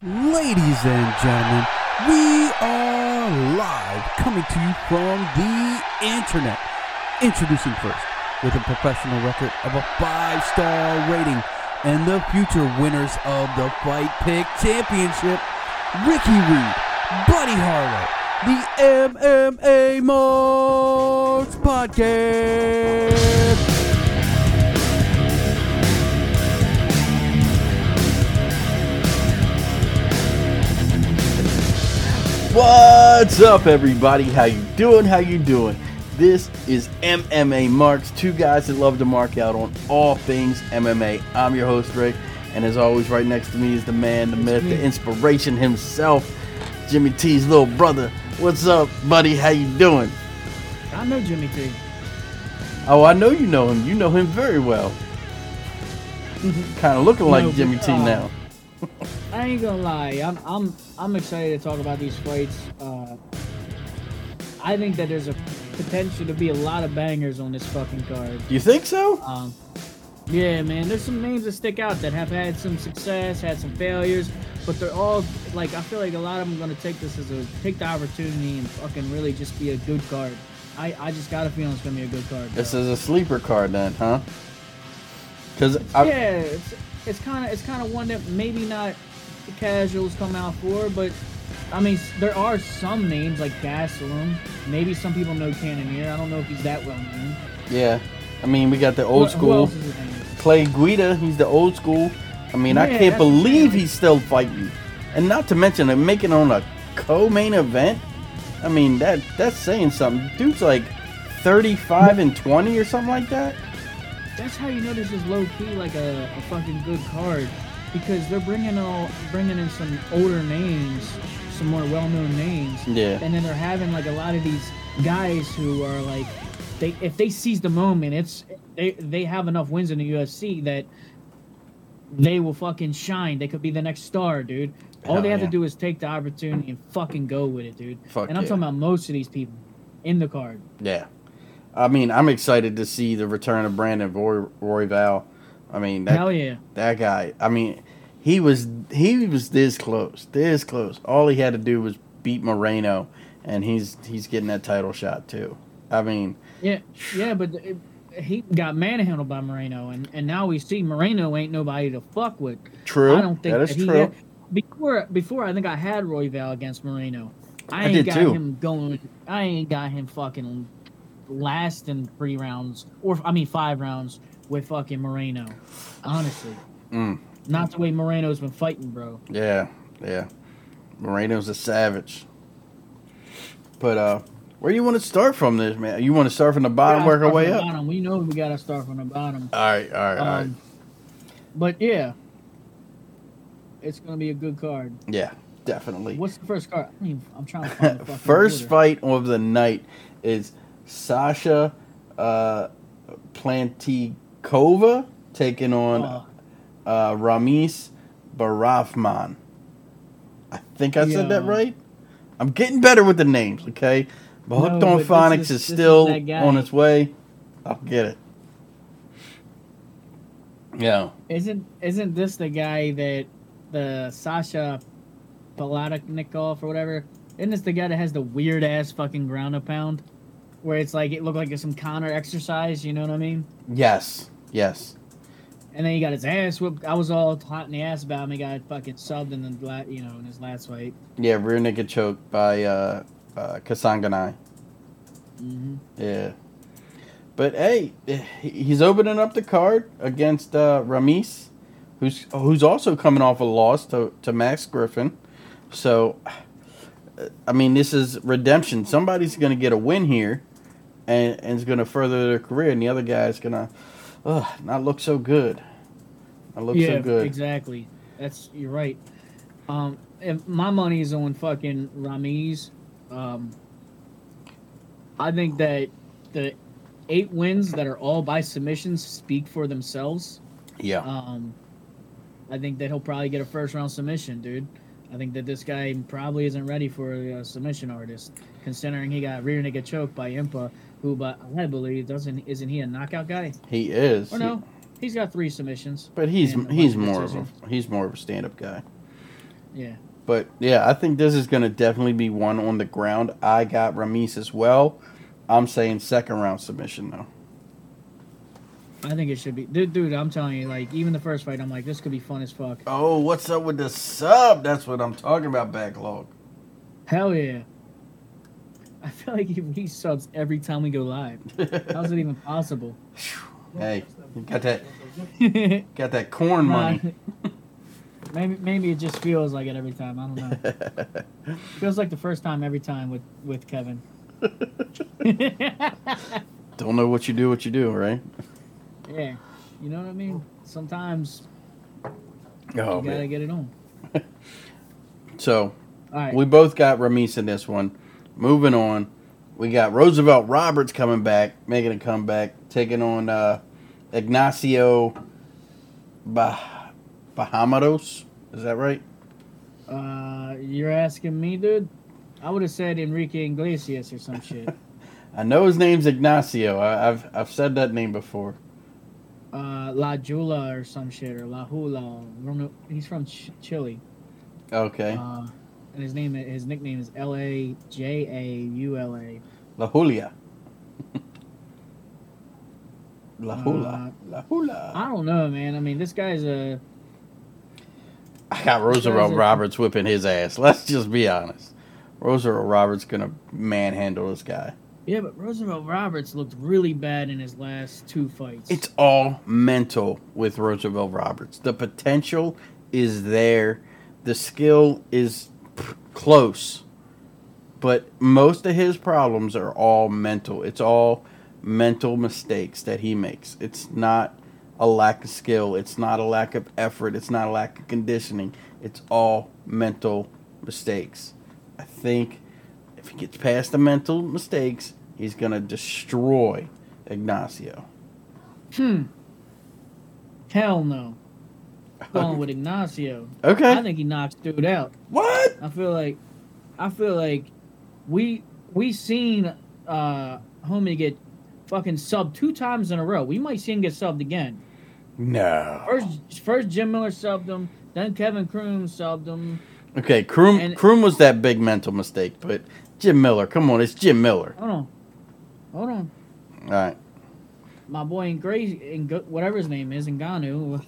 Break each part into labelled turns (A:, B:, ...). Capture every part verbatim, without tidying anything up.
A: Ladies and gentlemen, we are live coming to you from the internet. Introducing first, with a professional record of a five-star rating and the future winners of the Fight Pick Championship, Ricky Reed, Buddy Harlow, the M M A Marks Podcast.
B: What's up, everybody? How you doing? How you doing? This is M M A Marks, two guys that love to mark out on all things M M A. I'm your host, Rick, and as always, right next to me is the man, the myth, the inspiration himself, Jimmy T's little brother. What's up, buddy? How you doing?
C: I know Jimmy T.
B: Oh, I know you know him. You know him very well. Kind of looking like
C: No,
B: Jimmy
C: but,
B: T
C: uh,
B: now.
C: I ain't gonna lie. I'm I'm I'm excited to talk about these fights. Uh, I think that there's a potential to be a lot of bangers on this fucking card.
B: Do you think so?
C: Um, yeah, man. There's some names that stick out that have had some success, had some failures, but they're all like I feel like a lot of them are gonna take this as a take the opportunity and fucking really just be a good card. I I just got a feeling it's gonna be a good card.
B: This
C: bro.
B: is a sleeper card then, huh? Because
C: Yeah, it's it's kind of it's kind of one that maybe not the casuals come out for, but I mean there are some names like Gastelum. Maybe some people know Cannonier. I don't know if he's that well known.
B: yeah, I mean we got the old
C: Who- who
B: school.
C: else is his name?
B: Clay Guida, he's the old school. I mean, I
C: Yeah,
B: can't
C: that's the
B: believe
C: thing.
B: he's still fighting. And not to mention, him making on a co-main event. I mean, that that's saying something. Dude's like thirty-five and twenty or something like that.
C: That's how you know this is low key like a, a fucking good card, because they're bringing all bringing in some older names, some more well known names.
B: Yeah.
C: And then they're having like a lot of these guys who are like, they if they seize the moment, it's they they have enough wins in the U F C that they will fucking shine. They could be the next star, dude. All
B: Hell
C: they have
B: yeah.
C: to do is take the opportunity and fucking go with it, dude.
B: Fuck
C: and I'm
B: yeah.
C: talking about most of these people in the card.
B: Yeah. I mean, I'm excited to see the return of Brandon Roy, Royval. I mean, that,
C: Hell yeah.
B: that guy. I mean, he was he was this close, this close. All he had to do was beat Moreno, and he's he's getting that title shot too. I mean,
C: Yeah, yeah, but it, he got manhandled by Moreno, and, and now we see Moreno ain't nobody to fuck with.
B: true.
C: I don't think
B: that is
C: he
B: true.
C: had- before before I think I had Royval against Moreno. I
B: I
C: ain't
B: did
C: got
B: too.
C: him going. I ain't got him fucking last in three rounds, or I mean five rounds with fucking Moreno. Honestly,
B: Mm.
C: not the way Moreno's been fighting, bro.
B: Yeah, yeah. Moreno's a savage. But uh, where do you want to start from this, man? You want to start from the bottom,
C: Gotta
B: work our
C: start
B: way
C: from the
B: up? All
C: bottom. We know we gotta start from the bottom.
B: right, all right, all right.
C: Um, but yeah, it's gonna be a good card.
B: Yeah, definitely.
C: What's the first card? I mean, I'm trying to find the fucking
B: First
C: order.
B: fight of the night is Sasha uh, Plantikova taking on
C: Oh.
B: uh, Ramis Barafman. I think I said that
C: Yeah.
B: right. I'm getting better with the names, okay? But Hooked
C: No,
B: on
C: but this
B: Phonics
C: is-
B: is,
C: this is
B: still
C: that guy.
B: on its way. I'll get it. Yeah.
C: Isn't isn't this the guy that the Sasha Palatnikov or whatever? Isn't this the guy that has the weird ass fucking ground and pound, where it's like it looked like it's some counter exercise? You know what I mean?
B: Yes. Yes.
C: And then he got his ass whooped. I was all hot in the ass about him. He got fucking subbed in the la- you know in his last fight.
B: Yeah, rear naked choke by uh, uh, Kasanganai.
C: Mm-hmm.
B: Yeah. But hey, he's opening up the card against uh, Ramis, who's who's also coming off a loss to, to Max Griffin. So, I mean, this is redemption. Somebody's going to get a win here, and, and is going to further their career, and the other guy's going to uh, not look so good. Not look
C: Yeah,
B: so good.
C: exactly. That's you're right. Um, if my money is on fucking Ramiz. Um, I think that the eight wins that are all by submissions speak for themselves.
B: Yeah.
C: Um, I think that he'll probably get a first round submission, dude. I think that this guy probably isn't ready for a, submission artist, considering he got rear naked choked by Impa, who, but I believe doesn't isn't he a knockout guy?
B: He is.
C: Or no, he's got three submissions.
B: But he's
C: and a
B: he's
C: bunch of
B: more of
C: decisions.
B: a he's more of a stand up guy.
C: Yeah.
B: But yeah, I think this is going to definitely be one on the ground. I got Ramis as well. I'm saying second round submission though.
C: I think it should be. Dude, dude, I'm telling you, like, even the first fight, I'm like, this could be fun as fuck.
B: Oh, what's up with the sub? That's what I'm talking about, backlog.
C: Hell yeah. I feel like he, he subs every time we go live. How's it even possible?
B: Hey, you got that got that corn
C: Nah,
B: money.
C: maybe maybe it just feels like it every time. I don't know. Feels like the first time every time with, with Kevin.
B: Don't know what you do, what you do, right?
C: Yeah. You know what I mean? Sometimes
B: Oh,
C: you gotta
B: man.
C: get it on.
B: So,
C: All right.
B: we both got Ramis in this one. Moving on, we got Roosevelt Roberts coming back, making a comeback, taking on uh, Ignacio bah- Bahamados. Is that right?
C: Uh, you're asking me, dude? I would have said Enrique Iglesias or some shit.
B: I know his name's Ignacio. I, I've I've said that name before.
C: uh, La Jula or some shit, or La Hula. I don't know. He's from Ch- Chile.
B: Okay.
C: Uh, and his name, his nickname is L A J A U L A.
B: La Julia. La
C: Uh,
B: Hula. La Hula.
C: I don't know, man. I mean, this guy's a.
B: I got Roosevelt
C: Because it-
B: Roberts whipping his ass. Let's just be honest. Roosevelt Roberts gonna manhandle this guy.
C: Yeah, but Roosevelt Roberts looked really bad in his last two fights.
B: It's all mental with Roosevelt Roberts. The potential is there. The skill is p- close. But most of his problems are all mental. It's all mental mistakes that he makes. It's not a lack of skill. It's not a lack of effort. It's not a lack of conditioning. It's all mental mistakes. I think if he gets past the mental mistakes, he's going to destroy Ignacio.
C: Hmm. Hell no. Going with Ignacio.
B: Okay.
C: I think he knocks dude out.
B: What?
C: I feel like, I feel like, we we seen uh homie get fucking subbed two times in a row. We might see him get subbed again.
B: No.
C: First, first Jim Miller subbed him. Then Kevin Kroom subbed him.
B: Okay, Kroom,
C: And-
B: Kroom was that big mental mistake, but Jim Miller, come on, it's Jim Miller.
C: Hold on, hold on.
B: All right.
C: My boy in Grace, in whatever his name is, Ngannou.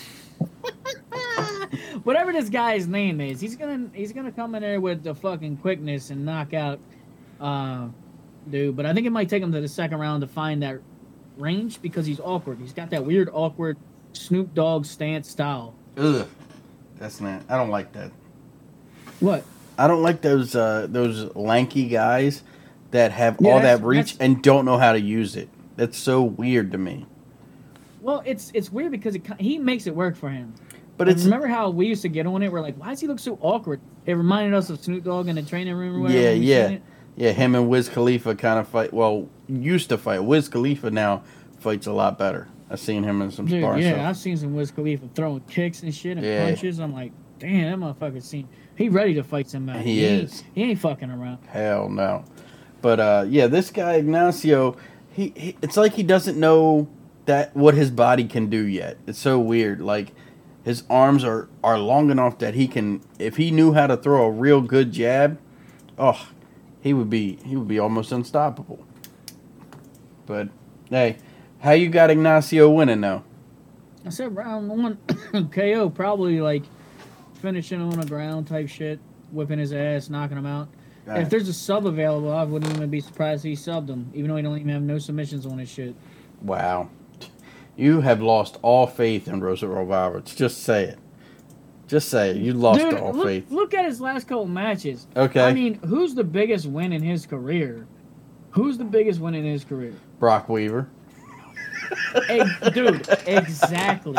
C: Whatever this guy's name is, he's gonna he's gonna come in there with the fucking quickness and knock out, uh, dude. But I think it might take him to the second round to find that range because he's awkward. He's got that weird, awkward Snoop Dogg stance style.
B: Ugh. That's not, I don't like that.
C: What?
B: I don't like those uh, those lanky guys that have
C: Yeah,
B: all
C: that's-
B: that reach
C: that's-
B: and don't know how to use it. That's so weird to me.
C: Well, it's it's weird because it, he makes it work for him.
B: But
C: Like,
B: it's
C: remember how we used to get on it? We're like, why does he look so awkward? It reminded us of Snoop Dogg in the training room or whatever.
B: yeah,
C: when we
B: yeah,
C: seen it.
B: yeah. Him and Wiz Khalifa kind of fight. Well, used to fight. Wiz Khalifa now fights a lot better. I've seen him in some
C: Dude,
B: sparring
C: yeah,
B: stuff.
C: I've seen some Wiz Khalifa throwing kicks and shit and
B: Yeah.
C: punches. I'm like, damn, that motherfucker seen. He ready to fight somebody.
B: He
C: ain't-
B: is.
C: He ain't fucking around.
B: Hell no. But uh, yeah, this guy Ignacio, he, he it's like he doesn't know that what his body can do yet. It's so weird. Like his arms are are long enough that he can, if he knew how to throw a real good jab, oh, he would be he would be almost unstoppable. But hey, how you got Ignacio winning though?
C: I said round one K O, probably like finishing on the ground type shit, whipping his ass, knocking him out.
B: Right.
C: If there's a sub available, I wouldn't even be surprised if he subbed him, even though he don't even have no submissions on his shit.
B: Wow. You have lost all faith in Roosevelt Roberts. Just say it. Just say it. You lost
C: Dude,
B: all
C: look,
B: faith.
C: look at his last couple matches.
B: Okay.
C: I mean, who's the biggest win in his career? Who's the biggest win in his career?
B: Brock Weaver.
C: Ex- dude, exactly.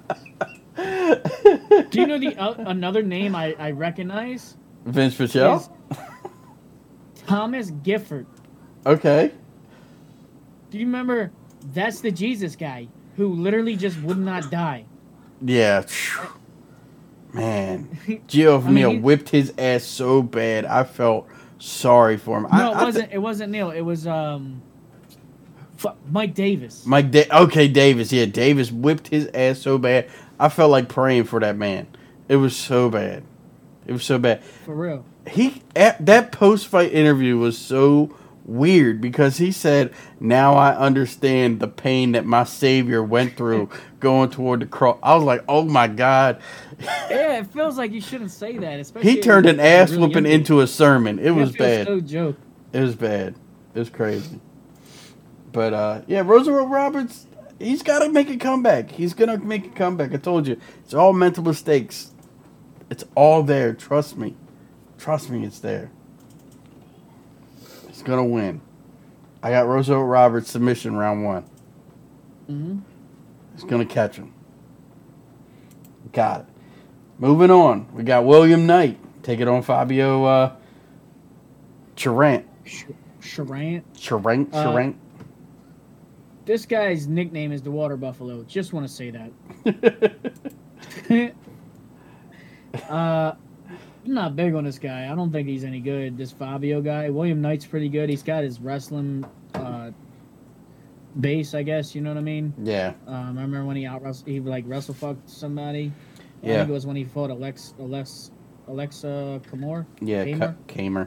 C: Do you know the uh, another name I, I recognize?
B: Vince Pichel?
C: Is Thomas Gifford.
B: Okay.
C: Do you remember? That's the Jesus guy who literally just would not die.
B: Yeah. Man. Gio
C: I mean,
B: Neal
C: he-
B: whipped his ass so bad. I felt sorry for him. I,
C: No, it
B: I
C: wasn't.
B: thi-
C: It wasn't Neil. It was um, fuck, Mike Davis.
B: Mike da- okay, Davis. Yeah, Davis whipped his ass so bad. I felt like praying for that man. It was so bad. It was so bad.
C: For real.
B: He at, that post fight interview was so weird because he said, "Now I understand the pain that my savior went through going toward the cross." I was like, "Oh my god!"
C: Yeah, it feels like you shouldn't say that. Especially
B: He turned
C: if
B: an
C: you're
B: ass
C: really
B: whooping
C: into it.
B: into a sermon. It was
C: That feels
B: bad.
C: So joke.
B: It was bad. It was crazy. But uh, yeah, Roosevelt Roberts, he's got to make a comeback. He's gonna make a comeback. I told you, it's all mental mistakes. It's all there. Trust me. Trust me, it's there. He's gonna win. I got Roosevelt Roberts submission round one.
C: Mm-hmm.
B: He's gonna catch him. Got it. Moving on, we got William Knight taking on Fabio uh, Charant.
C: Sh- Charant.
B: Charant.
C: Uh,
B: Charant.
C: This guy's nickname is the Water Buffalo. Just want to say that. uh, I'm not big on this guy. I don't think he's any good. This Fabio guy. William Knight's pretty good. He's got his wrestling uh, base, I guess. You know what I mean?
B: Yeah.
C: Um, I remember when he out he like wrestle fucked somebody. I
B: Yeah.
C: think it was when he fought Alex, Alex, Alexa Kamor.
B: Yeah,
C: Kamer?
B: Ka- Kamer.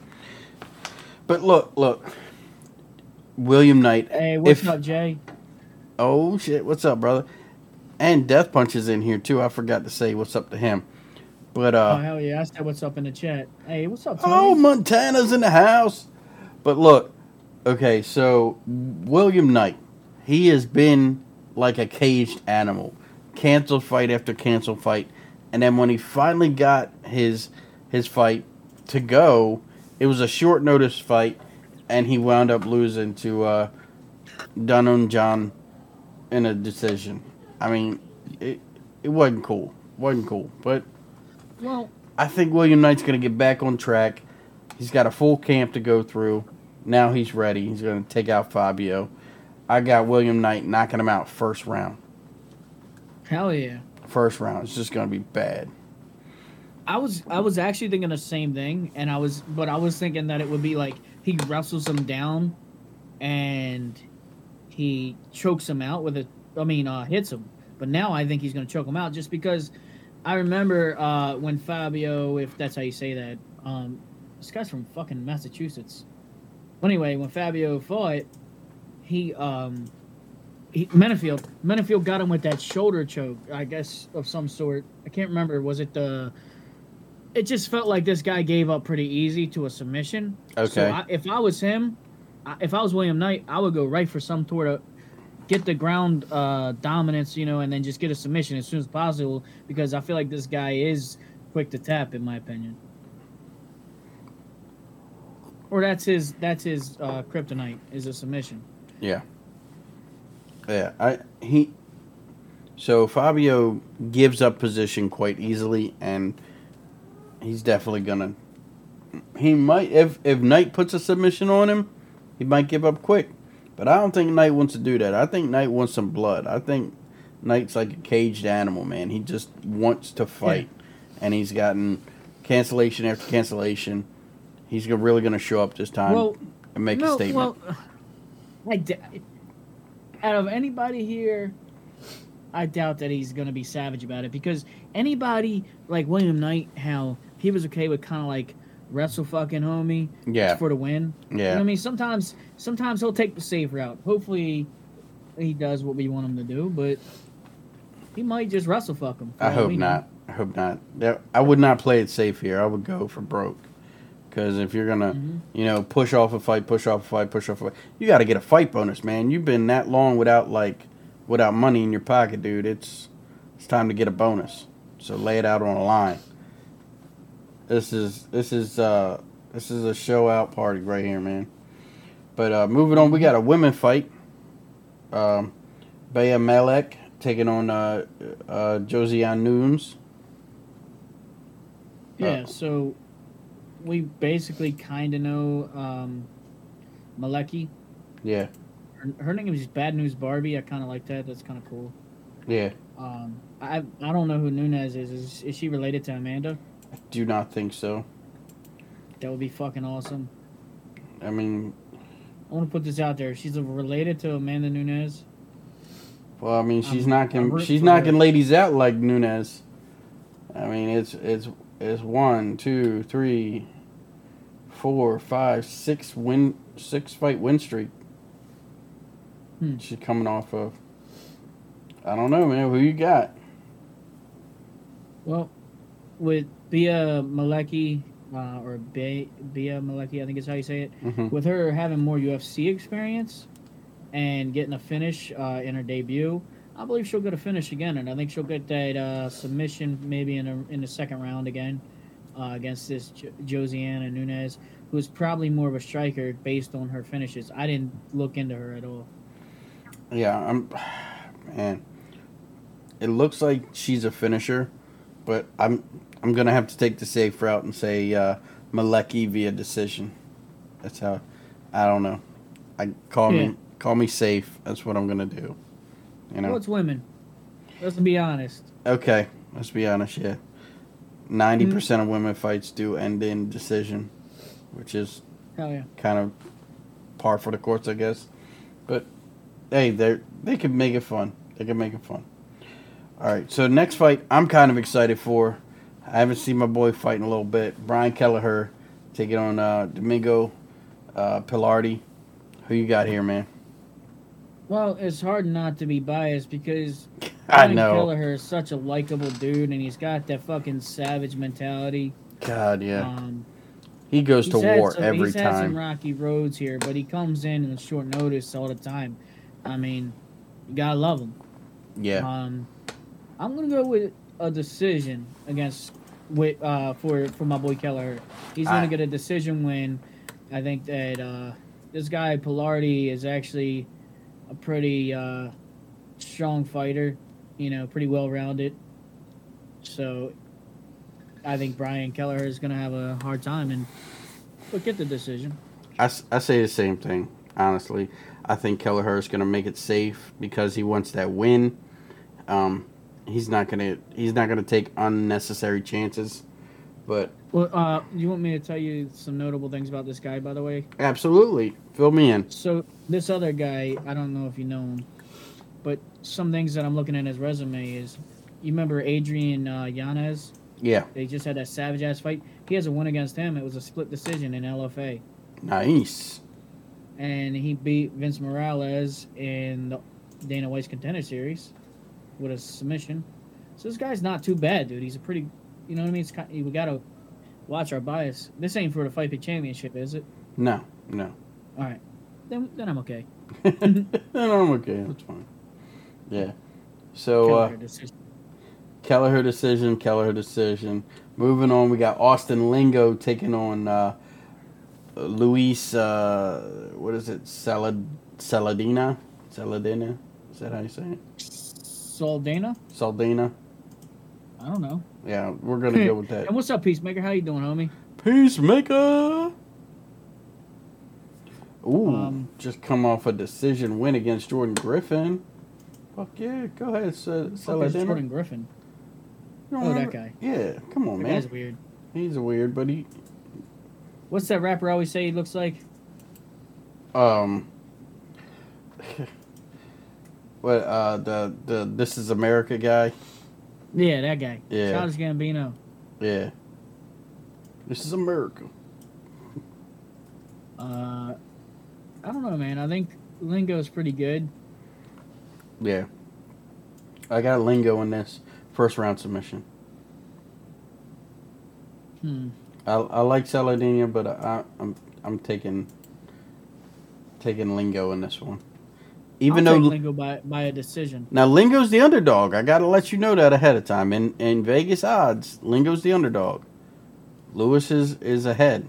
B: But look, look. William Knight.
C: Hey, what's
B: if-
C: up, Jay?
B: Oh, shit. What's up, brother? And Death Punch is in here, too. I forgot to say what's up to him. But,
C: Oh
B: uh...
C: hell yeah! I said what's up in the chat. Hey, what's up, Tony?
B: Oh, Montana's in the house. But look. Okay, so William Knight. He has been like a caged animal. Canceled fight after canceled fight. And then when he finally got his his fight to go, it was a short notice fight, and he wound up losing to uh, Dunham John in a decision. I mean, it it wasn't cool. wasn't cool. But
C: Well,
B: I think William Knight's going to get back on track. He's got a full camp to go through. Now he's ready. He's going to take out Fabio. I got William Knight knocking him out first round.
C: hell yeah!
B: First round. It's just going to be bad.
C: I was I was actually thinking the same thing, and I was but I was thinking that it would be like he wrestles him down, and he chokes him out with a. I mean, uh, hits him. But now I think he's going to choke him out just because I remember uh, when Fabio, if that's how you say that, um, this guy's from fucking Massachusetts. Anyway, when Fabio fought, he um, he Menefield Menefield got him with that shoulder choke, I guess of some sort. I can't remember. Was it the? It just felt like this guy gave up pretty easy to a submission.
B: Okay.
C: So I, if I was him, I, if I was William Knight, I would go right for some sort of get the ground uh, dominance, you know, and then just get a submission as soon as possible because I feel like this guy is quick to tap, in my opinion. Or that's his that's his uh, kryptonite is a submission.
B: Yeah. Yeah. I he. So Fabio gives up position quite easily, and he's definitely gonna. He might if if Knight puts a submission on him, he might give up quick. But I don't think Knight wants to do that. I think Knight wants some blood. I think Knight's like a caged animal, man. He just wants to fight, yeah. And he's gotten cancellation after cancellation. He's really going to show up this time
C: well,
B: and make
C: no,
B: a statement.
C: Well, I d- out of anybody here, I doubt that he's going to be savage about it because anybody like William Knight, how he was okay with kind of like wrestle fucking homie
B: yeah.
C: for the win.
B: Yeah.
C: You know what I mean? Sometimes sometimes he'll take the safe route. Hopefully he does what we want him to do, but he might just wrestle fuck him.
B: I hope not. I hope not. I would not play it safe here. I would go for broke. Because if you're going to, mm-hmm. you know, push off a fight, push off a fight, push off a fight, you got to get a fight bonus, man. You've been that long without, like, without money in your pocket, dude. It's it's time to get a bonus. So lay it out on a line. This is this is uh this is a show out party right here, man. But uh, moving on, we got a women fight. Um, Bea Malek taking on uh, uh, Josiane Nunes.
C: Yeah,
B: uh,
C: so we basically kind of know um, Malecki.
B: Yeah.
C: Her, her name is Bad News Barbie. I kind of like that. That's kind of cool.
B: Yeah.
C: Um, I I don't know who Nunes is. Is is she related to Amanda?
B: I do not think so.
C: That would be fucking awesome.
B: I mean,
C: I want to put this out there. She's related to Amanda Nunes.
B: Well, I mean, she's
C: I'm,
B: knocking
C: I'm
B: she's
C: for
B: knocking
C: her.
B: ladies out like Nunes. I mean, it's it's is one, two, three, four, five, six win, six fight win streak.
C: Hmm.
B: She's coming off of. I don't know, man. Who you got?
C: Well, with Bia Malecki, uh, or Bia, Bia Malecki, I think is how you say it,
B: Mm-hmm.
C: with her having more U F C experience and getting a finish uh, in her debut, I believe she'll get a finish again, and I think she'll get that uh, submission maybe in a, in the second round again uh, against this jo- Josiana Nunez, who's probably more of a striker based on her finishes. I didn't look into her at all.
B: Yeah, I'm. Man, it looks like she's a finisher, but I'm I'm gonna have to take the safe route and say uh, Malecki via decision. That's how. I don't know. I call
C: Yeah.
B: me call me safe. That's what I'm gonna do. You know.
C: Well, it's women. Let's be honest.
B: Okay, let's be honest. Yeah, ninety percent of women fights do end in decision, which is
C: Hell yeah.
B: kind of par for the course, I guess. But hey, they they can make it fun. They can make it fun. All right, so next fight I'm kind of excited for. I haven't seen my boy fight in a little bit. Brian Kelleher taking on uh, Domingo uh, Pilardi. Who you got here, man?
C: Well, it's hard not to be biased because
B: I
C: Brian
B: know.
C: Kelleher is such a likable dude, and he's got that fucking savage mentality.
B: God, yeah.
C: Um,
B: He goes to
C: he's had
B: war
C: some,
B: every
C: he's had some
B: time.
C: rocky roads here, but he comes in in short notice all the time. I mean, you gotta love him.
B: Yeah.
C: Um, I'm gonna go with a decision against with uh for for my boy Kelleher. He's gonna
B: I-
C: get a decision win. I think that uh, this guy Pilardi is actually a pretty uh, strong fighter. You know, pretty well rounded. So, I think Brian Kelleher is gonna have a hard time and will get the decision.
B: I, s- I say the same thing, honestly. I think Kelleher is going to make it safe because he wants that win. Um, he's not going to he's not going to take unnecessary chances. But
C: Well, uh, you want me to tell you some notable things about this guy, by the way?
B: absolutely, fill me in.
C: So this other guy, I don't know if you know him, but some things that I'm looking at his resume is, you remember Adrian uh, Yanez?
B: Yeah,
C: They just had that savage ass fight. He has a win against him. It was a split decision in L F A,
B: nice.
C: and he beat Vince Morales in the Dana White's Contender Series with a submission. So this guy's not too bad, dude. He's a pretty, you know what I mean? It's kind, we gotta watch our bias. This ain't for the Fight Pit Championship, is it?
B: No, no.
C: All right, then then I'm okay.
B: no, I'm okay. That's fine. Yeah. So uh,
C: Kelleher decision.
B: Kelleher decision, Kelleher decision. Moving on, we got Austin Lingo taking on uh, Luis. Uh, what is it? Salad Saladina. Saladina. Is that how you say it?
C: Saldana?
B: Saldina.
C: I don't know.
B: Yeah, we're gonna go with that.
C: And what's up, Peacemaker? How you doing, homie?
B: Peacemaker. Ooh,
C: Um,
B: just come off a decision win against Jordan Griffin. Fuck yeah, go ahead, Sa-
C: Fuck is
B: Saladina.
C: Jordan Griffin.
B: You don't
C: Oh, that
B: remember-
C: guy.
B: Yeah, come on,
C: That
B: man.
C: guy's weird.
B: He's a weird, but he
C: What's that rapper always say he looks like?
B: um. What uh the the This Is America guy?
C: Yeah, that guy.
B: Yeah.
C: Childish Gambino.
B: Yeah. This is America.
C: Uh, I don't know, man. I think Lingo's pretty good.
B: Yeah. I got Lingo in this first round submission.
C: Hmm.
B: I I like Saladina, but I, I'm I'm taking taking Lingo in this one. Even
C: I'll
B: though
C: take Lingo by by a decision.
B: now Lingo's the underdog, I gotta let you know that ahead of time. In in Vegas odds, Lingo's the underdog. Lewis is is ahead.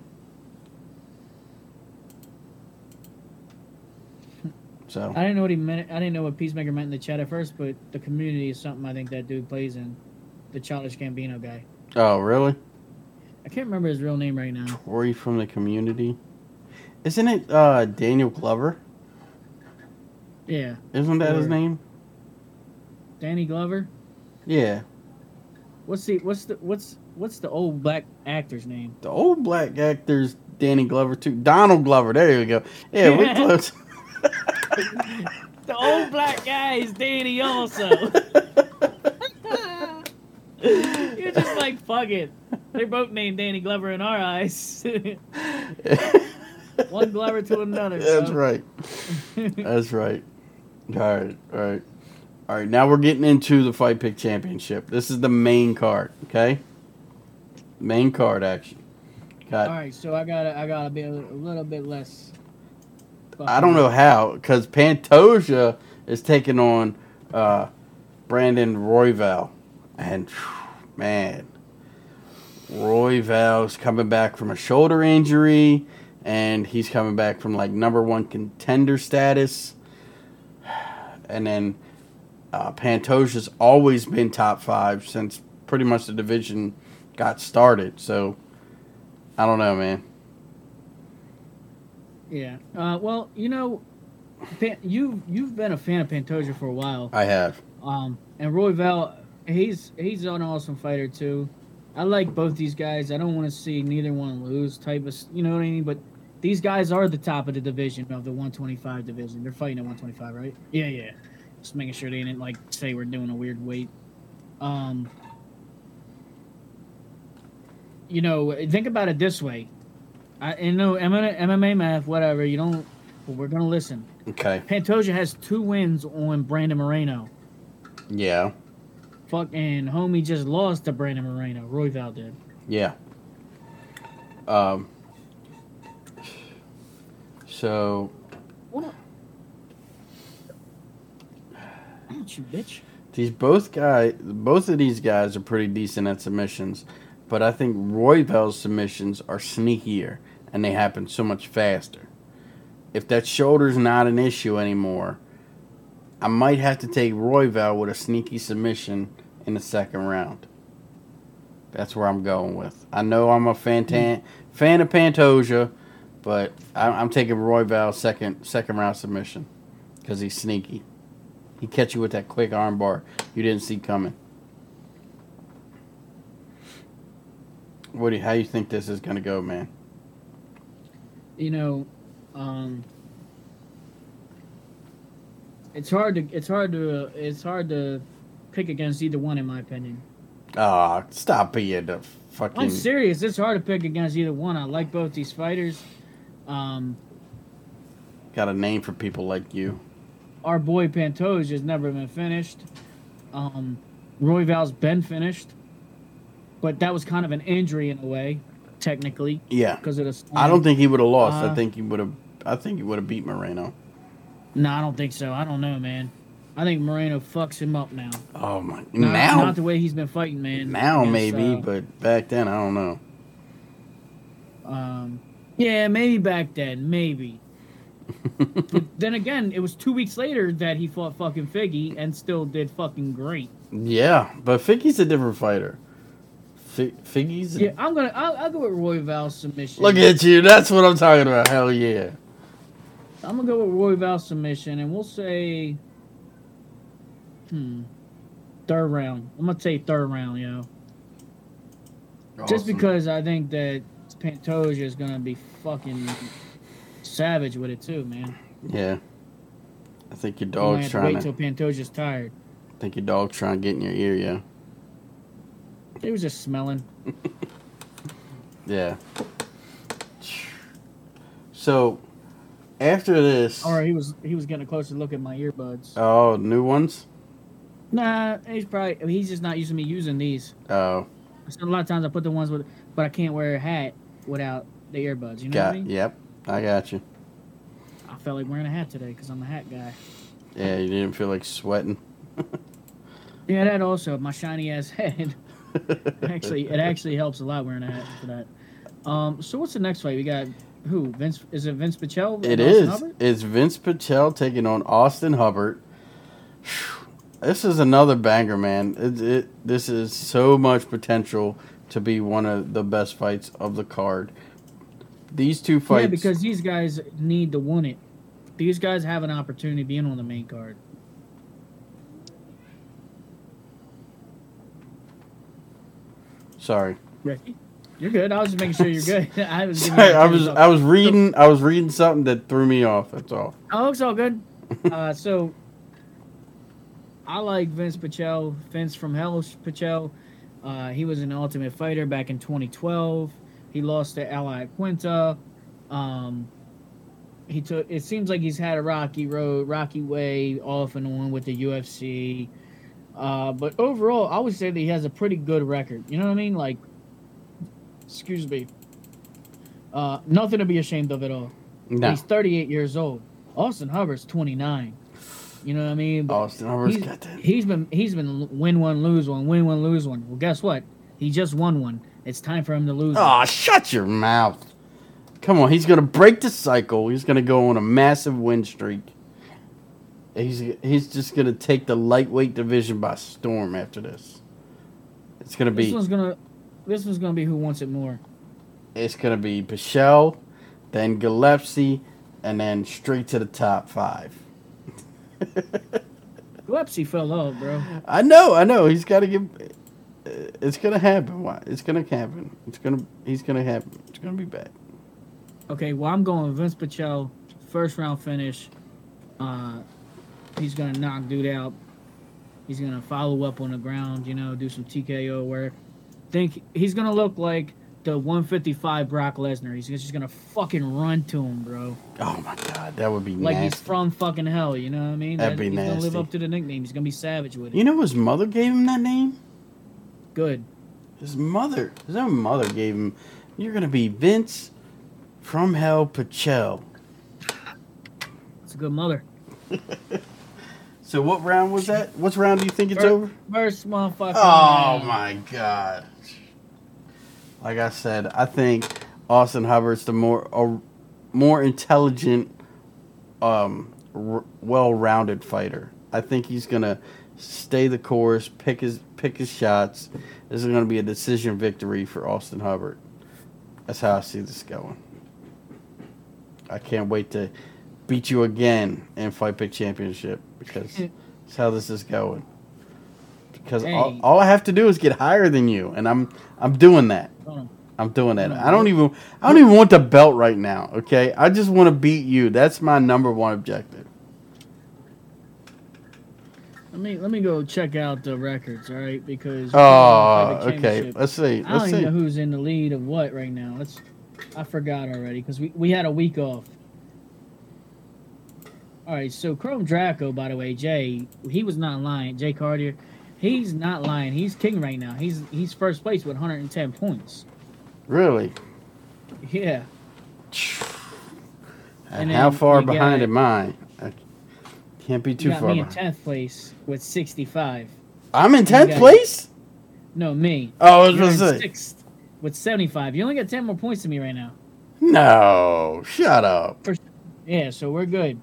B: So
C: I didn't know what he meant. I didn't know what Peacemaker meant in the chat at first, but the community is something I think that dude plays in. The Childish Gambino guy.
B: oh really?
C: I can't remember his real name right now.
B: Tori from the Community. Isn't it uh, Daniel Glover?
C: Yeah.
B: Isn't that his
C: Or-
B: name?
C: Danny Glover.
B: Yeah.
C: What's the what's the what's what's the old black actor's name?
B: The old black actor's Danny Glover too. Donald Glover. There you go. Yeah, we're close.
C: The old black guy is Danny also. You're just like, fuck it. They're both named Danny Glover in our eyes. One Glover to another.
B: That's
C: bro.
B: right. That's right. All right, all right. All right, now we're getting into the Fight Pick Championship. This is the main card, okay? Main card action. Got,
C: All right, so I got I got to be a, a little bit less.
B: I don't know how, because Pantoja is taking on uh, Brandon Royval. And, man, Royval's coming back from a shoulder injury, and he's coming back from, like, number one contender status. And then uh, Pantoja's always been top five since pretty much the division got started. So, I don't know, man.
C: Yeah. Uh, well, you know, Pan- you you've been a fan of Pantoja for a while.
B: I have.
C: Um, and Royval, he's he's an awesome fighter too. I like both these guys. I don't want to see neither one lose. Type of, you know what I mean? But these guys are the top of the division of the one twenty-five division. They're fighting at one twenty-five, right? Yeah, yeah. Just making sure they didn't like say we're doing a weird weight. Um, you know, think about it this way. I you know M M A math, whatever. You don't. But we're gonna listen.
B: Okay.
C: Pantoja has two wins on Brandon Moreno.
B: Yeah.
C: Fucking homie just lost to Brandon Moreno. Royval did.
B: Yeah. Um. So.
C: What? Don't you bitch.
B: These both guys, both of these guys are pretty decent at submissions, but I think Royval's submissions are sneakier and they happen so much faster. If that shoulder's not an issue anymore, I might have to take Royval with a sneaky submission in the second round. That's where I'm going with. I know I'm a fan tan, fan of Pantoja, but I'm, I'm taking Royval second second round submission because he's sneaky. He catch you with that quick arm bar you didn't see coming. What do you, how you think this is gonna go, man?
C: You know, um, it's hard to it's hard to uh, it's hard to pick against either one, in my opinion.
B: Ah, oh, stop being the fucking.
C: I'm serious. It's hard to pick against either one. I like both these fighters. Um,
B: Got a name for people like you.
C: Our boy Pantoja has never been finished. Um, Royval's been finished, but that was kind of an injury in a way, technically.
B: Yeah.
C: Because of the.
B: I don't think he would have lost.
C: Uh,
B: I think he would have. I think he would have beat Moreno.
C: No, I don't think so. I don't know, man. I think Moreno fucks him up now.
B: Oh my!
C: Not,
B: now,
C: not the way he's been fighting, man.
B: now
C: Against,
B: maybe,
C: uh,
B: but back then I don't know.
C: Um, yeah, maybe back then, maybe. But then again, it was two weeks later that he fought fucking Figgy and still did fucking great.
B: Yeah, but Figgy's a different fighter. F- Figgy's. A...
C: Yeah, I'm gonna. I'll, I'll go with Royval's submission.
B: Look at you. That's what I'm talking about. Hell yeah.
C: I'm gonna go with Royval's submission, and we'll say, hmm, third round. I'm gonna say third round, yo.
B: Awesome.
C: Just because I think that Pantoja is gonna be fucking savage with it too, man.
B: Yeah. I think your
C: You might
B: dog's
C: have to
B: trying
C: wait
B: to.
C: till Pantoja's tired.
B: I think your dog's trying to get in your ear, yeah.
C: He was just smelling.
B: Yeah. So, after this.
C: Or he was he was getting a closer look at my earbuds.
B: Oh, new ones?
C: Nah, he's probably he's just not using me using these.
B: Oh.
C: So a lot of times I put the ones with, but I can't wear a hat without the earbuds. You know
B: Got,
C: what I mean?
B: Yep, I got you.
C: I felt like wearing a hat today because I'm a hat guy.
B: Yeah, you didn't feel like sweating.
C: Yeah, that also my shiny ass head. actually, it actually helps a lot wearing a hat for that. Um, so what's the next fight? We got who? Vince? Is it Vince Pichel?
B: It is. It's Vince Pichel taking on Austin Hubbard. This is another banger, man. It, it this is so much potential to be one of the best fights of the card. These two fights.
C: Yeah, because these guys need to win it. These guys have an opportunity being on the main card.
B: Sorry.
C: Ricky, you're good. I was just making sure you're good. I was. Giving
B: Sorry,
C: you a
B: I was
C: thumbs up.
B: I was reading I was reading something that threw me off. That's all.
C: Oh, it's all good. uh, so, I like Vince Pichel, Vince from Hell Pichel. Uh, he was an Ultimate Fighter back in twenty twelve. He lost to Ally Quinta. Um, he took. It seems like he's had a rocky road, rocky way, off and on with the U F C. Uh, but overall, I would say that he has a pretty good record. You know what I mean? Like, excuse me. Uh, nothing to be ashamed of at all.
B: No.
C: He's thirty-eight years old. Austin Hubbard's twenty-nine. You know what I mean? But
B: Austin Hubbard's
C: he's,
B: got that.
C: He's been he's been win one, lose one, win one, lose one. Well, guess what? He just won one. It's time for him to lose.
B: Oh,
C: one.
B: shut your mouth. Come on, he's going to break the cycle. He's going to go on a massive win streak. He's he's just going to take the lightweight division by storm after this. It's going to be
C: This one's gonna this one's gonna be who wants it more.
B: It's going to be Pichel, then Gillespie, and then straight to the top five.
C: Gillespie fell off, bro.
B: I know, I know. He's got to get. It's gonna happen. Why? It's gonna happen. It's gonna. He's gonna happen. It's gonna be bad.
C: Okay, well I'm going Vince Pichel, first round finish. Uh, he's gonna knock dude out. He's gonna follow up on the ground. You know, do some T K O work. Think he's gonna look like the one fifty-five Brock Lesnar. He's just gonna fucking run to him, bro.
B: Oh my god, that would be
C: Like
B: nasty.
C: he's from fucking hell. You know what I mean?
B: That'd
C: That-
B: be
C: he's gonna live
B: nasty.
C: up to the nickname. He's gonna be savage with it.
B: You know his mother gave him that name?
C: Good.
B: His mother, his own mother gave him, you're going to be Vince from Hell Pichel.
C: It's a good mother.
B: So what round was that? What round do you think it's
C: First-
B: over?
C: First motherfucker.
B: Oh my god. Like I said, I think Austin Hubbard's the more a more intelligent, um, r- well-rounded fighter. I think he's going to stay the course, pick his pick his shots. This is going to be a decision victory for Austin Hubbard. That's how I see this going. I can't wait to beat you again in Fight Pick Championship because that's how this is going. Because
C: Hey.
B: all, all I have to do is get higher than you, and I'm I'm doing that.
C: Hold on.
B: I'm doing that.
C: Hold on.
B: I don't even I don't even want the belt right now. Okay, I just want to beat you. That's my number one objective.
C: Let me let me go check out the records, all right? Because
B: Oh,
C: Fight Pick
B: okay.
C: Championship,
B: Let's see.
C: I don't
B: Let's
C: even
B: see.
C: know who's in the lead of what right now. Let's. I forgot already because we, we had a week off. All right, so Chrome Draco, by the way, Jay, he was not lying. Jay Cartier, he's not lying. He's king right now. He's he's first place with one hundred ten points.
B: Really?
C: Yeah.
B: And,
C: And
B: how
C: then
B: far
C: you
B: behind
C: got-
B: am I? I can't be too
C: You got
B: far
C: me in
B: behind.
C: tenth place with sixty-five.
B: I'm in
C: you
B: tenth
C: got-
B: place?
C: No, me.
B: Oh, I was
C: You're
B: going
C: in
B: to say.
C: sixth with seventy-five. You only got ten more points than me right now.
B: No. Shut up.
C: Yeah, so we're good.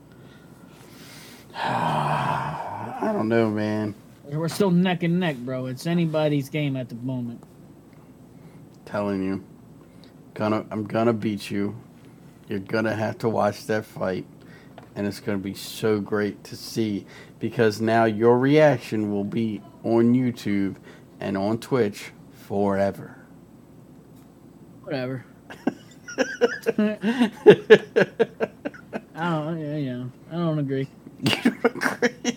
B: I don't know, man.
C: We're still neck and neck, bro. It's anybody's game at the moment.
B: Telling you. Gonna I'm gonna beat you. You're gonna have to watch that fight. And it's gonna be so great to see because now your reaction will be on YouTube and on Twitch forever.
C: Whatever. I don't, yeah, yeah, I don't agree.
B: You agree?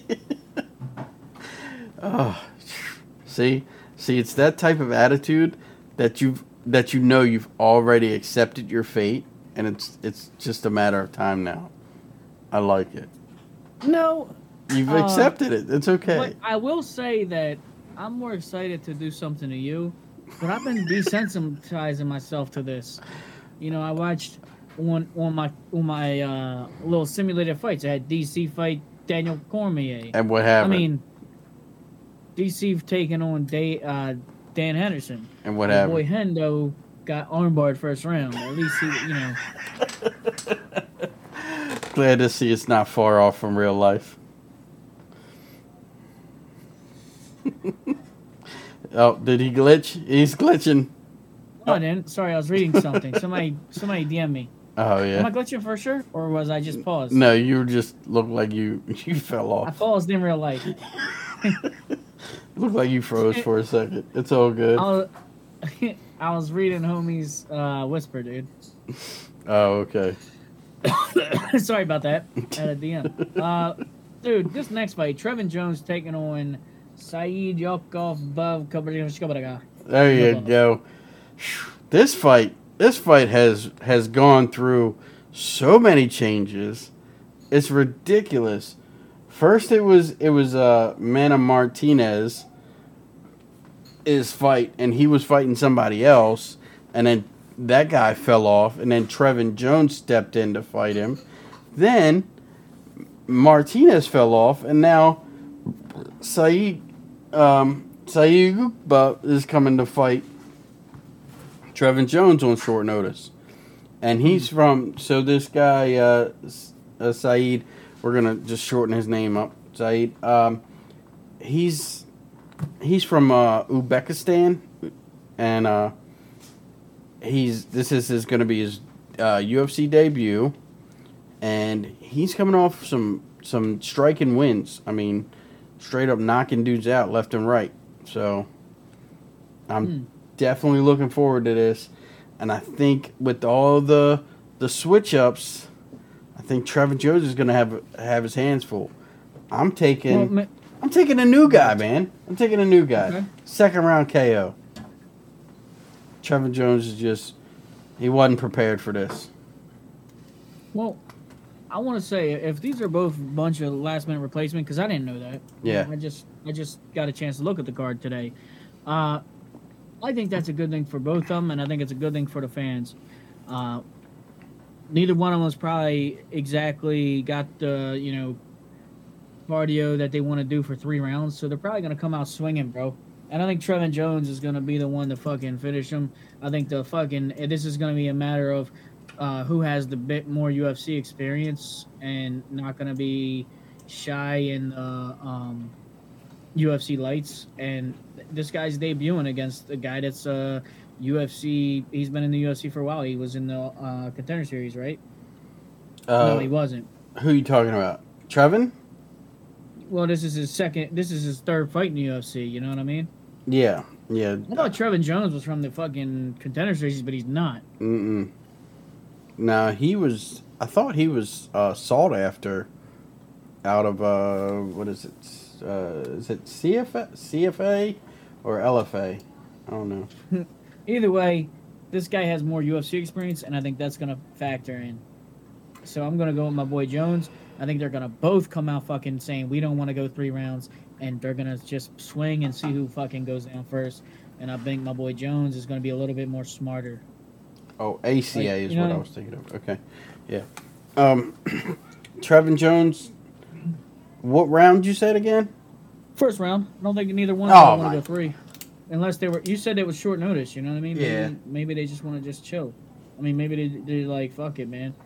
B: Oh, see, see, it's that type of attitude that you've that you know you've already accepted your fate, and it's it's just a matter of time now. I like it.
C: No,
B: You've
C: Uh,
B: accepted it. It's okay.
C: but I will say that I'm more excited to do something to you, but I've been desensitizing myself to this. You know, I watched on on my on my uh, little simulated fights. I had D C fight Daniel Cormier.
B: And what
C: I
B: happened?
C: mean, D C taking on Day, uh, Dan Henderson.
B: and what
C: My
B: happened?
C: boy Hendo got armbarred first round. At least he, you know.
B: Glad to see it's not far off from real life. Oh, did he glitch? He's glitching.
C: No, I didn't. Sorry, I was reading something. Somebody, somebody D M me.
B: Oh
C: Am I
B: yeah.
C: glitching for sure, or was I just paused?
B: No, you just looked like you you fell
C: I
B: off.
C: paused in real life.
B: Looked like you froze for a second. It's all good.
C: I was, I was reading homie's uh, whisper, dude.
B: Oh, okay.
C: Sorry about that. I had a D M. Uh, dude, this next fight, Trevin Jones taking on Saeed Yokov Bav Kabarga.
B: There you
C: No
B: go. This fight, this fight has has gone through so many changes. It's ridiculous. First, it was it was uh, Mana Martinez. His fight, and he was fighting somebody else, and then that guy fell off, and then Trevin Jones stepped in to fight him. Then Martinez fell off, and now Saeed um, Saeed Gukba is coming to fight Trevin Jones on short notice. And he's from, so this guy, uh, uh, Saeed, we're going to just shorten his name up, Saeed. Um, he's he's from uh, Uzbekistan, and uh, he's this is, is going to be his uh, U F C debut. And he's coming off some some striking wins. I mean, straight up knocking dudes out left and right. So I'm hmm. definitely looking forward to this. And I think with all the the switch ups, I think Trevin Jones is going to have have his hands full. I'm taking well, ma- I'm taking a new guy, man. I'm taking a new guy. Okay. Second round K O. Trevin Jones is just he wasn't prepared for this.
C: Well, I want to say if these are both a bunch of last minute replacement, because I didn't know that.
B: Yeah.
C: I just I just got a chance to look at the card today. Uh, I think that's a good thing for both of them, and I think it's a good thing for the fans. Uh, neither one of them has probably exactly got the you know cardio that they want to do for three rounds, so they're probably gonna come out swinging, bro. And I think Trevin Jones is gonna be the one to fucking finish them. I think the fucking this is gonna be a matter of. Uh, who has the bit more U F C experience and not going to be shy in the um, U F C lights. And this guy's debuting against a guy that's uh, U F C. He's been in the U F C for a while. He was in the uh, Contender Series, right? Uh, no, he wasn't.
B: Who are you talking about? Trevin?
C: Well, this is his second. This is his third fight in the U F C. You know what I mean?
B: Yeah, yeah.
C: I thought Trevin Jones was from the fucking Contender Series, but he's not.
B: Mm-mm. No, he was. I thought he was uh, sought after out of uh, what is it? Uh, is it C F A, C F A or L F A? I don't know.
C: Either way, this guy has more U F C experience, and I think that's gonna factor in. So I'm gonna go with my boy Jones. I think they're gonna both come out fucking saying we don't want to go three rounds, and they're gonna just swing and see who fucking goes down first. And I think my boy Jones is gonna be a little bit more smarter.
B: Oh, A C A
C: like,
B: is
C: know,
B: what I was thinking of. Okay, yeah. Um, Trevin Jones. What round you said again?
C: First round. I don't think neither one
B: oh,
C: of them want to go three, unless they were. You said it was short notice. You know what I mean?
B: Yeah.
C: Maybe, maybe they just want to just chill. I mean, maybe they they're like, fuck it, man.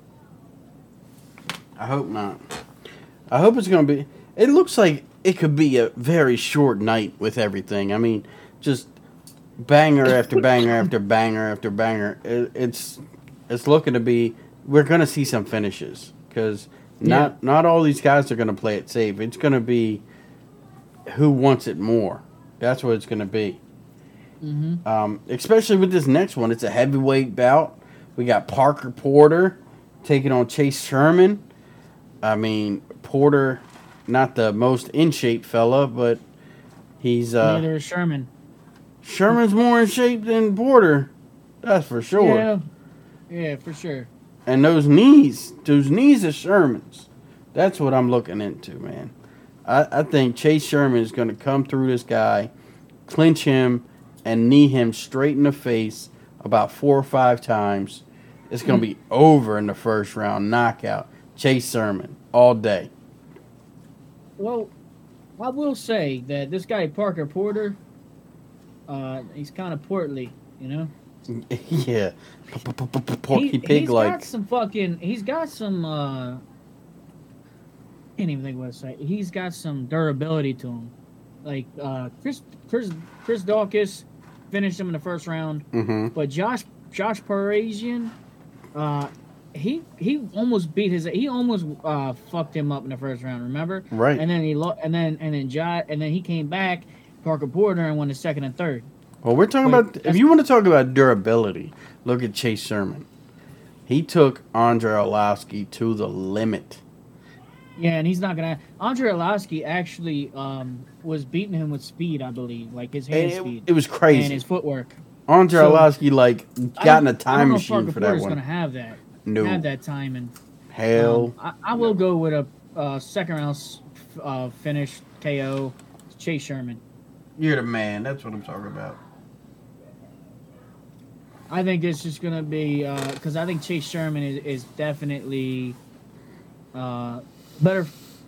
B: I hope not. I hope it's gonna be. It looks like it could be a very short night with everything. I mean, just. Banger after banger after banger after banger. It, it's it's looking to be. We're gonna see some finishes because not yeah. not all these guys are gonna play it safe. It's gonna be who wants it more. That's what it's gonna be.
C: Mm-hmm.
B: Um, especially with this next one, it's a heavyweight bout. We got Parker Porter taking on Chase Sherman. I mean Porter, not the most in shape fella, but he's uh,
C: neither is Sherman.
B: Sherman's more in shape than Porter. That's for sure.
C: Yeah, yeah, for sure.
B: And those knees, those knees are Sherman's. That's what I'm looking into, man. I, I think Chase Sherman is going to come through this guy, clinch him, and knee him straight in the face about four or five times. It's going to be over in the first round. Knockout. Chase Sherman all day.
C: Well, I will say that this guy, Parker Porter... Uh, he's kind of portly, you know.
B: Yeah, porky pig like.
C: He's got some fucking. He's got some. Uh, can't even think what to say. He's got some durability to him. Like uh, Chris Chris Chris Daukaus finished him in the first round,
B: mm-hmm.
C: but Josh Josh Parisian, uh, he he almost beat his. He almost uh fucked him up in the first round. Remember?
B: Right.
C: And then he lo- and then and then Josh and then he came back. Parker Porter and won the second and third.
B: Well, we're talking but about, if you want to talk about durability, look at Chase Sherman. He took Andre Arlovski to the limit.
C: Yeah, and he's not gonna. Andre Arlovsky actually um, was beating him with speed, I believe, like his hand
B: And
C: speed
B: it, it was crazy.
C: and his footwork.
B: Andre
C: So,
B: Arlovsky like
C: I
B: got in a
C: don't- I don't
B: time
C: know if
B: machine
C: Parker
B: for that
C: Porter's
B: one.
C: gonna have that.
B: No.
C: Have that time and
B: Hell.
C: um, I, I will go with a uh, second round s- uh, finish K O Chase Sherman.
B: You're the man. That's what I'm talking about.
C: I think it's just gonna be because I think Chase Sherman is, is definitely uh, better,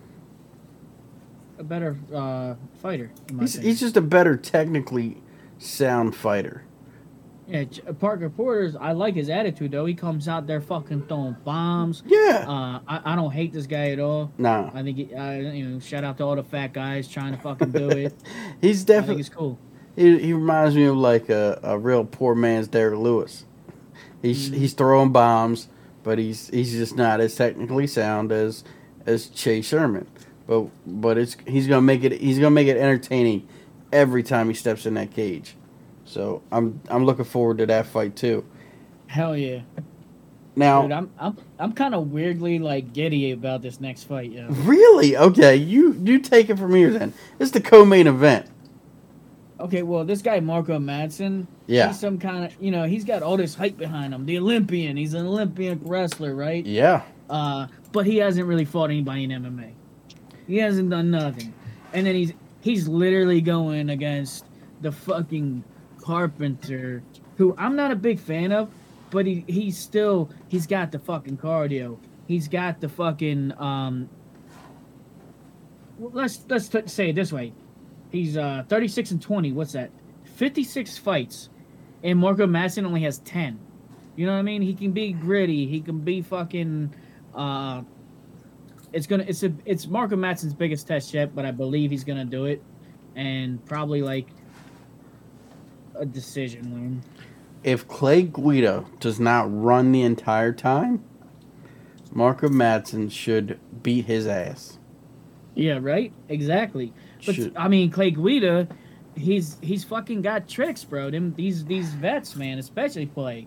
C: a better uh, fighter. In my
B: He's,
C: opinion.
B: he's just a better technically sound fighter.
C: Yeah, Ch- Parker Porter's. I like his attitude though. He comes out there fucking throwing bombs.
B: Yeah.
C: Uh, I, I don't hate this guy at all.
B: Nah.
C: I think he, uh, you know, shout out to all the fat guys trying to fucking do it.
B: He's
C: I think
B: definitely.
C: it's cool.
B: He, he reminds me of like a, a real poor man's Derek Lewis. He's
C: Mhm.
B: he's throwing bombs, but he's he's just not as technically sound as as Chase Sherman. But but it's he's gonna make it he's gonna make it entertaining every time he steps in that cage. So I'm I'm looking forward to that fight too.
C: Hell yeah.
B: Now,
C: Dude, I'm I'm I'm kind of weirdly like giddy about this next fight. Yeah.
B: really, okay, you you take it from here then. It's the co-main event.
C: Okay, well, this guy Marco Madsen,
B: Yeah.
C: he's some kind of, you know, he's got all this hype behind him. The Olympian, he's an Olympian wrestler, right?
B: Yeah.
C: Uh, but he hasn't really fought anybody in M M A. He hasn't done nothing, and then he's he's literally going against the fucking Carpenter, who I'm not a big fan of, but he he's still he's got the fucking cardio. He's got the fucking um. well, Let's let's t- say it this way. He's uh thirty-six and twenty. What's that? fifty-six fights, and Marco Madsen only has ten. You know what I mean? He can be gritty. He can be fucking. Uh, it's gonna. It's a. It's Marco Madsen's biggest test yet, but I believe he's gonna do it, and probably like a decision win.
B: If Clay Guida does not run the entire time, Marco Madsen should beat his ass.
C: Yeah, right. Exactly. But
B: Should.
C: I mean, Clay Guida, he's he's fucking got tricks, bro. Them these these vets, man, especially Clay.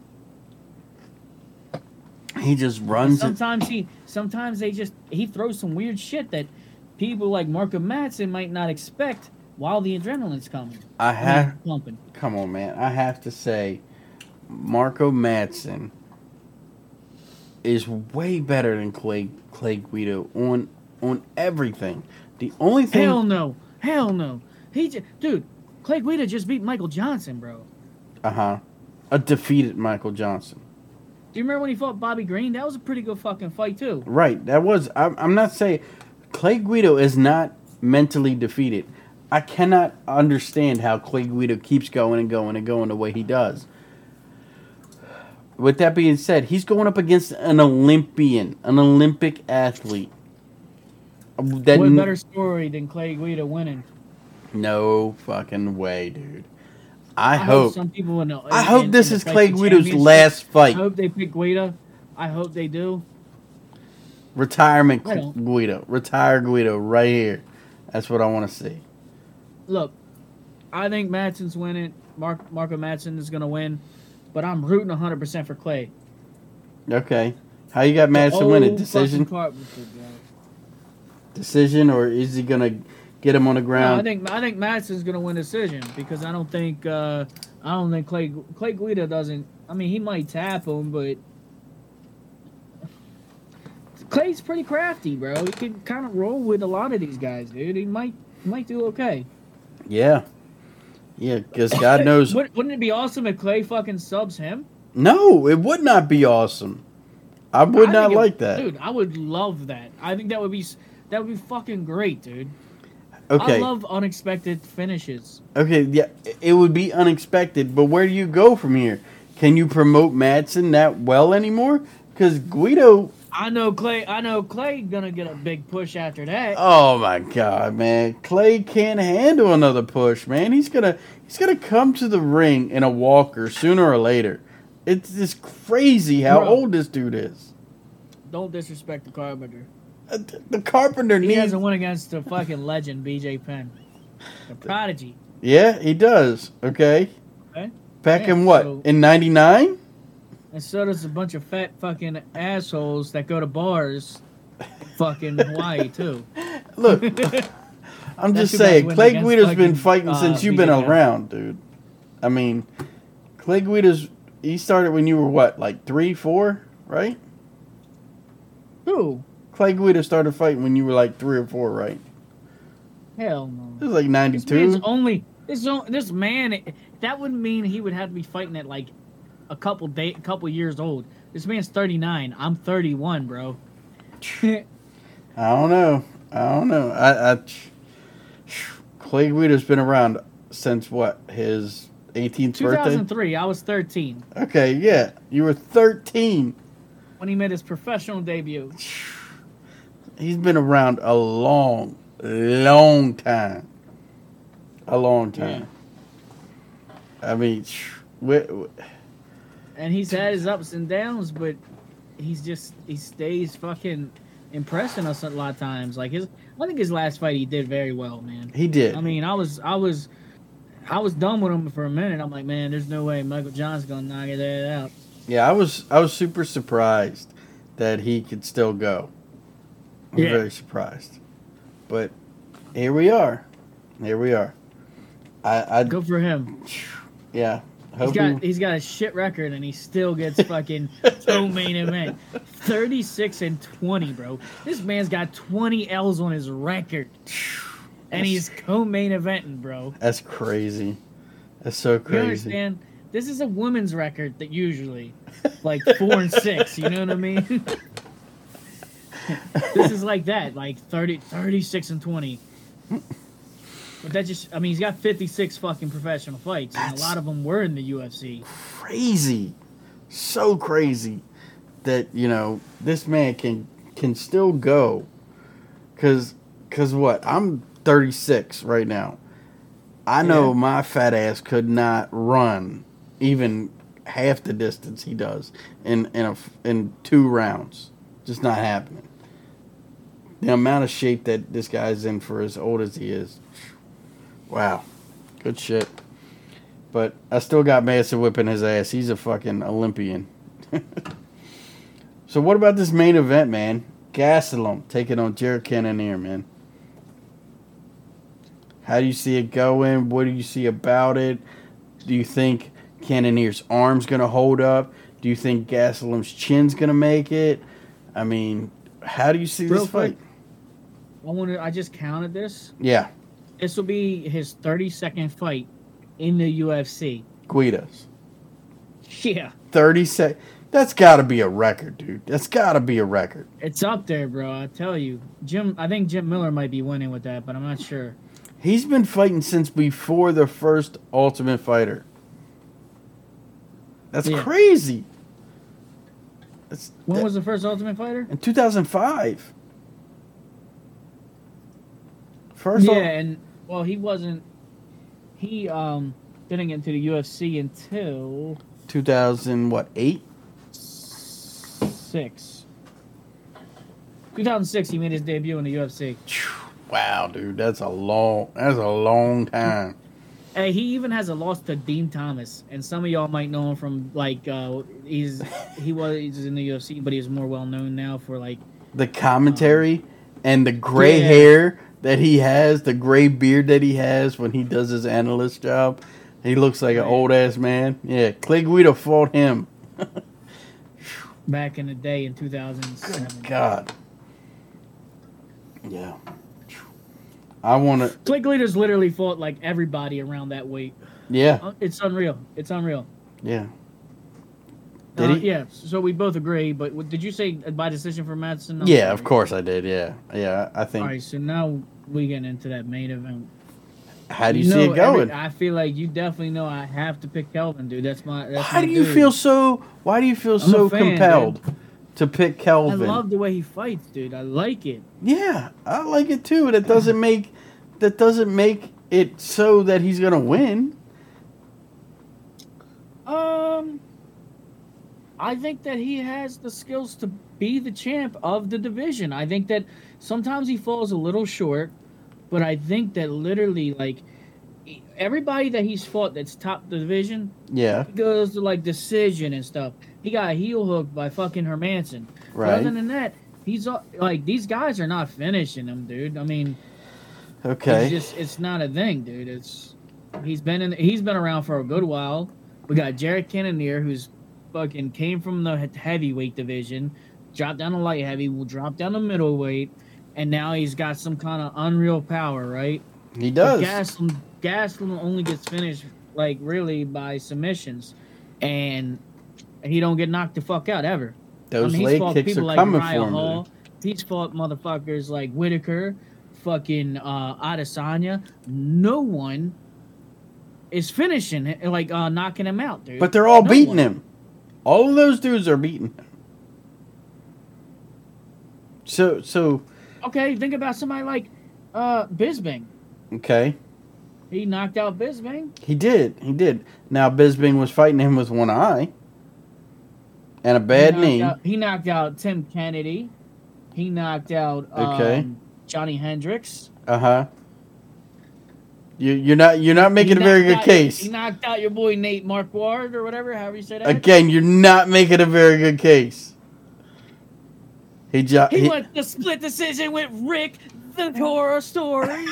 B: He just runs it.
C: Sometimes he, sometimes they just he throws some weird shit that people like Marco Madsen might not expect while the adrenaline's coming.
B: I have.
C: pumping.
B: Come on, man. I have to say, Marco Madsen is way better than Clay Clay Guida on on everything. The only thing.
C: Hell no, hell no. He, just, dude, Clay Guida just beat Michael Johnson, bro.
B: Uh huh. A defeated Michael Johnson.
C: Do you remember when he fought Bobby Green? That was a pretty good fucking fight too.
B: Right. That was. I'm, I'm not saying Clay Guida is not mentally defeated. I cannot understand how Clay Guida keeps going and going and going the way he does. With that being said, he's going up against an Olympian, an Olympic athlete. That
C: What
B: n-
C: better story than Clay Guida winning?
B: No fucking way, dude. I,
C: I
B: hope.
C: some people in the,
B: I
C: in-
B: hope
C: in
B: this
C: the
B: is
C: fight
B: Clay
C: for
B: Guida's
C: championship.
B: last fight.
C: I hope they pick Guida. I hope they do.
B: Retirement
C: I don't.
B: Guido. Retire Guido right here. That's what I want to see.
C: Look, I think Madsen's winning. Mark Marco Madsen is gonna win, but I'm rooting one hundred percent for Clay.
B: Okay. How you got Madison
C: The
B: winning?
C: old
B: Decision?
C: fucking Carpenter, bro.
B: Decision, or is he gonna get him on the
C: No, I
B: ground?
C: think I think Madsen's gonna win decision because I don't think uh, I don't think Clay Clay Guida doesn't. I mean, he might tap him, but Clay's pretty crafty, bro. He can kind of roll with a lot of these guys, dude. He might he might do okay.
B: Yeah. Yeah, because God knows.
C: Wouldn't wouldn't it be awesome if Clay fucking subs him?
B: No, it would not be awesome. I would
C: I
B: not
C: think it-
B: like that.
C: dude. I would love that. I think that would be s- that would be fucking great, dude.
B: Okay.
C: I love unexpected finishes.
B: Okay, yeah, it would be unexpected, but where do you go from here? Can you promote Madsen that well anymore? Because Guido.
C: I know Clay. I know Clay gonna get a big push after that.
B: Oh my God, man! Clay can't handle another push, man. He's gonna he's gonna come to the ring in a walker sooner or later. It's just crazy how
C: Bro.
B: old this dude is.
C: Don't disrespect the Carpenter.
B: Uh, th- The Carpenter
C: He
B: needs.
C: hasn't won against the fucking legend B J Penn, the prodigy.
B: Yeah, he does. Okay.
C: Okay?
B: Back
C: Yeah,
B: in what?
C: so-
B: In ninety-nine?
C: And so does a bunch of fat fucking assholes that go to bars fucking Hawaii too.
B: Look, I'm
C: That's
B: just
C: too bad
B: saying,
C: he went
B: Clay
C: against
B: Guida's been
C: fucking,
B: fighting
C: uh,
B: since you've been
C: B J Penn.
B: around, dude. I mean, Clay Guida's, he started when you were what, like three, four, right?
C: Who?
B: Clay Guida started fighting when you were like three or four, right?
C: Hell no.
B: It was like
C: This man's
B: ninety-two.
C: only this on- this man. That would mean he would have to be fighting at like a couple day, a couple years old. This man's thirty-nine. I'm thirty-one, bro.
B: I don't know. I don't know. I, I Clay Guida's been around since what, his eighteenth
C: two
B: birthday?
C: thousand three. I was thirteen
B: Okay, yeah. You were thirteen.
C: when he made his professional debut.
B: He's been around a long, long time. A long time. I mean, we, we-
C: And he's had his ups and downs, but he's just he stays fucking impressing us a lot of times. Like his, I think his last fight he did very well, man.
B: he did.
C: I mean, I was I was I was done with him for a minute. I'm like, man, there's no way Michael John's gonna knock it out.
B: Yeah, I was I was super surprised that he could still go. I was
C: Yeah.
B: very surprised. But here we are. Here we are. I, I
C: Good for him.
B: yeah.
C: He's
B: Hope
C: got
B: he-
C: he's got a shit record and he still gets fucking co-main event. thirty-six and twenty, bro. This man's got twenty L's on his record. And he's co-main eventing, bro.
B: That's crazy. That's so
C: You
B: crazy.
C: understand? This is a women's record that usually like four and six, you know what I mean? This is like that, like thirty, thirty-six and twenty. But that just, I mean, he's got fifty-six fucking professional fights, and
B: That's-
C: a lot of them were in the U F C.
B: Crazy. So crazy that, you know, this man can can still go. Cause cause what? I'm thirty-six right now. I know
C: Yeah.
B: my fat ass could not run even half the distance he does in in a in two rounds. Just not happening. The amount of shape that this guy's in for as old as he is. Wow. Good shit. But I still got Mason whipping his ass. He's a fucking Olympian. So what about this main event, man? Gastelum taking on Jared Cannonier, man. How do you see it going? What do you see about it? Do you think Cannonier's arm's going to hold up? Do you think Gastelum's chin's going to make it? I mean, how do you see
C: Real
B: this fight?
C: quick. I want to. I just counted this.
B: Yeah,
C: This will be his thirty-second fight in the U F C.
B: Guidas.
C: Yeah,
B: thirty sec. That's got to be a record, dude. That's got to be a record.
C: it's up there, bro. I tell you, Jim. I think Jim Miller might be winning with that, but I'm not sure.
B: He's been fighting since before the first Ultimate Fighter. That's
C: Yeah.
B: crazy. That's,
C: When
B: that-
C: was the first Ultimate Fighter?
B: in two thousand five. First
C: Yeah,
B: Ul-
C: and well, he wasn't. He um didn't get into the U F C until
B: two thousand what, eight?
C: six. two thousand six, he made his debut in the U F C.
B: Wow, dude, that's a long that's a long time.
C: Hey, he even has a loss to Dean Thomas, and some of y'all might know him from like uh he's he was he's in the U F C, but he's more well known now for like
B: The commentary and the gray
C: Yeah.
B: hair that he has, the gray beard that he has when he does his analyst job. He looks like an
C: Right.
B: old ass man. Yeah, Clay Guida fought him.
C: back in the day in two thousand seven.
B: God. Yeah. I want to.
C: Clay Guida's literally fought like everybody around that weight.
B: Yeah.
C: Uh, It's unreal. It's unreal.
B: Yeah. Did
C: Uh,
B: he?
C: Yeah, so we both agree. But w- did you say by decision for Madison? No,
B: Yeah,
C: sorry.
B: of course I did. Yeah. Yeah. I think.
C: All right, so now we get into that main event.
B: How do you, see
C: know
B: it going?
C: every- I feel like you definitely know I have to pick Kelvin, dude. That's my. That's
B: Why
C: my
B: do you
C: dude.
B: feel so? Why do you feel
C: I'm a
B: so
C: fan,
B: compelled to pick
C: I
B: Kelvin?
C: love the way he fights, dude. I like it.
B: Yeah, I like it too. That doesn't make that doesn't make it so that he's gonna win.
C: Um, I think that he has the skills to be the champ of the division. I think that sometimes he falls a little short, but I think that literally, like, everybody that he's fought that's top the division
B: Yeah,
C: goes to like decision and stuff. He got heel hooked by fucking Hermanson. But
B: right.
C: other than that, He's uh, like these guys are not finishing him, dude. I mean,
B: Okay.
C: it's just it's not a thing, dude. It's he's been in he's been around for a good while. We got Jared Cannonier, who's fucking came from the heavyweight division, dropped down to light heavy, will drop down to middleweight, and now he's got some kind of unreal power, right?
B: He does.
C: Gaslam, Gaslam only gets finished like really by submissions, and he don't get knocked the fuck out ever.
B: Those
C: I mean, he's
B: leg
C: fought
B: kicks
C: people
B: are
C: like
B: coming
C: Uriah
B: for him.
C: Hall.
B: dude.
C: He's fought motherfuckers like Whitaker, fucking uh, Adesanya. No one is finishing like uh, knocking him out, dude.
B: But they're all
C: No
B: beating
C: one.
B: him. All of those dudes are beating him. So, so
C: Okay, think about somebody like uh, Bisping.
B: okay.
C: He knocked out Bisping.
B: He did. He did. Now, Bisping was fighting him with one eye and a bad
C: he knocked
B: knee.
C: Out, he knocked out Tim Kennedy. He knocked out um,
B: Okay.
C: Johnny Hendricks.
B: Uh huh. You, you're not. You're not making
C: He
B: a very
C: knocked
B: good
C: out-
B: case.
C: He knocked out your boy Nate Marquardt or whatever, however you say that.
B: Again, you're not making a very good case. He jo-
C: He,
B: he-
C: went the split decision with Rick, the horror story.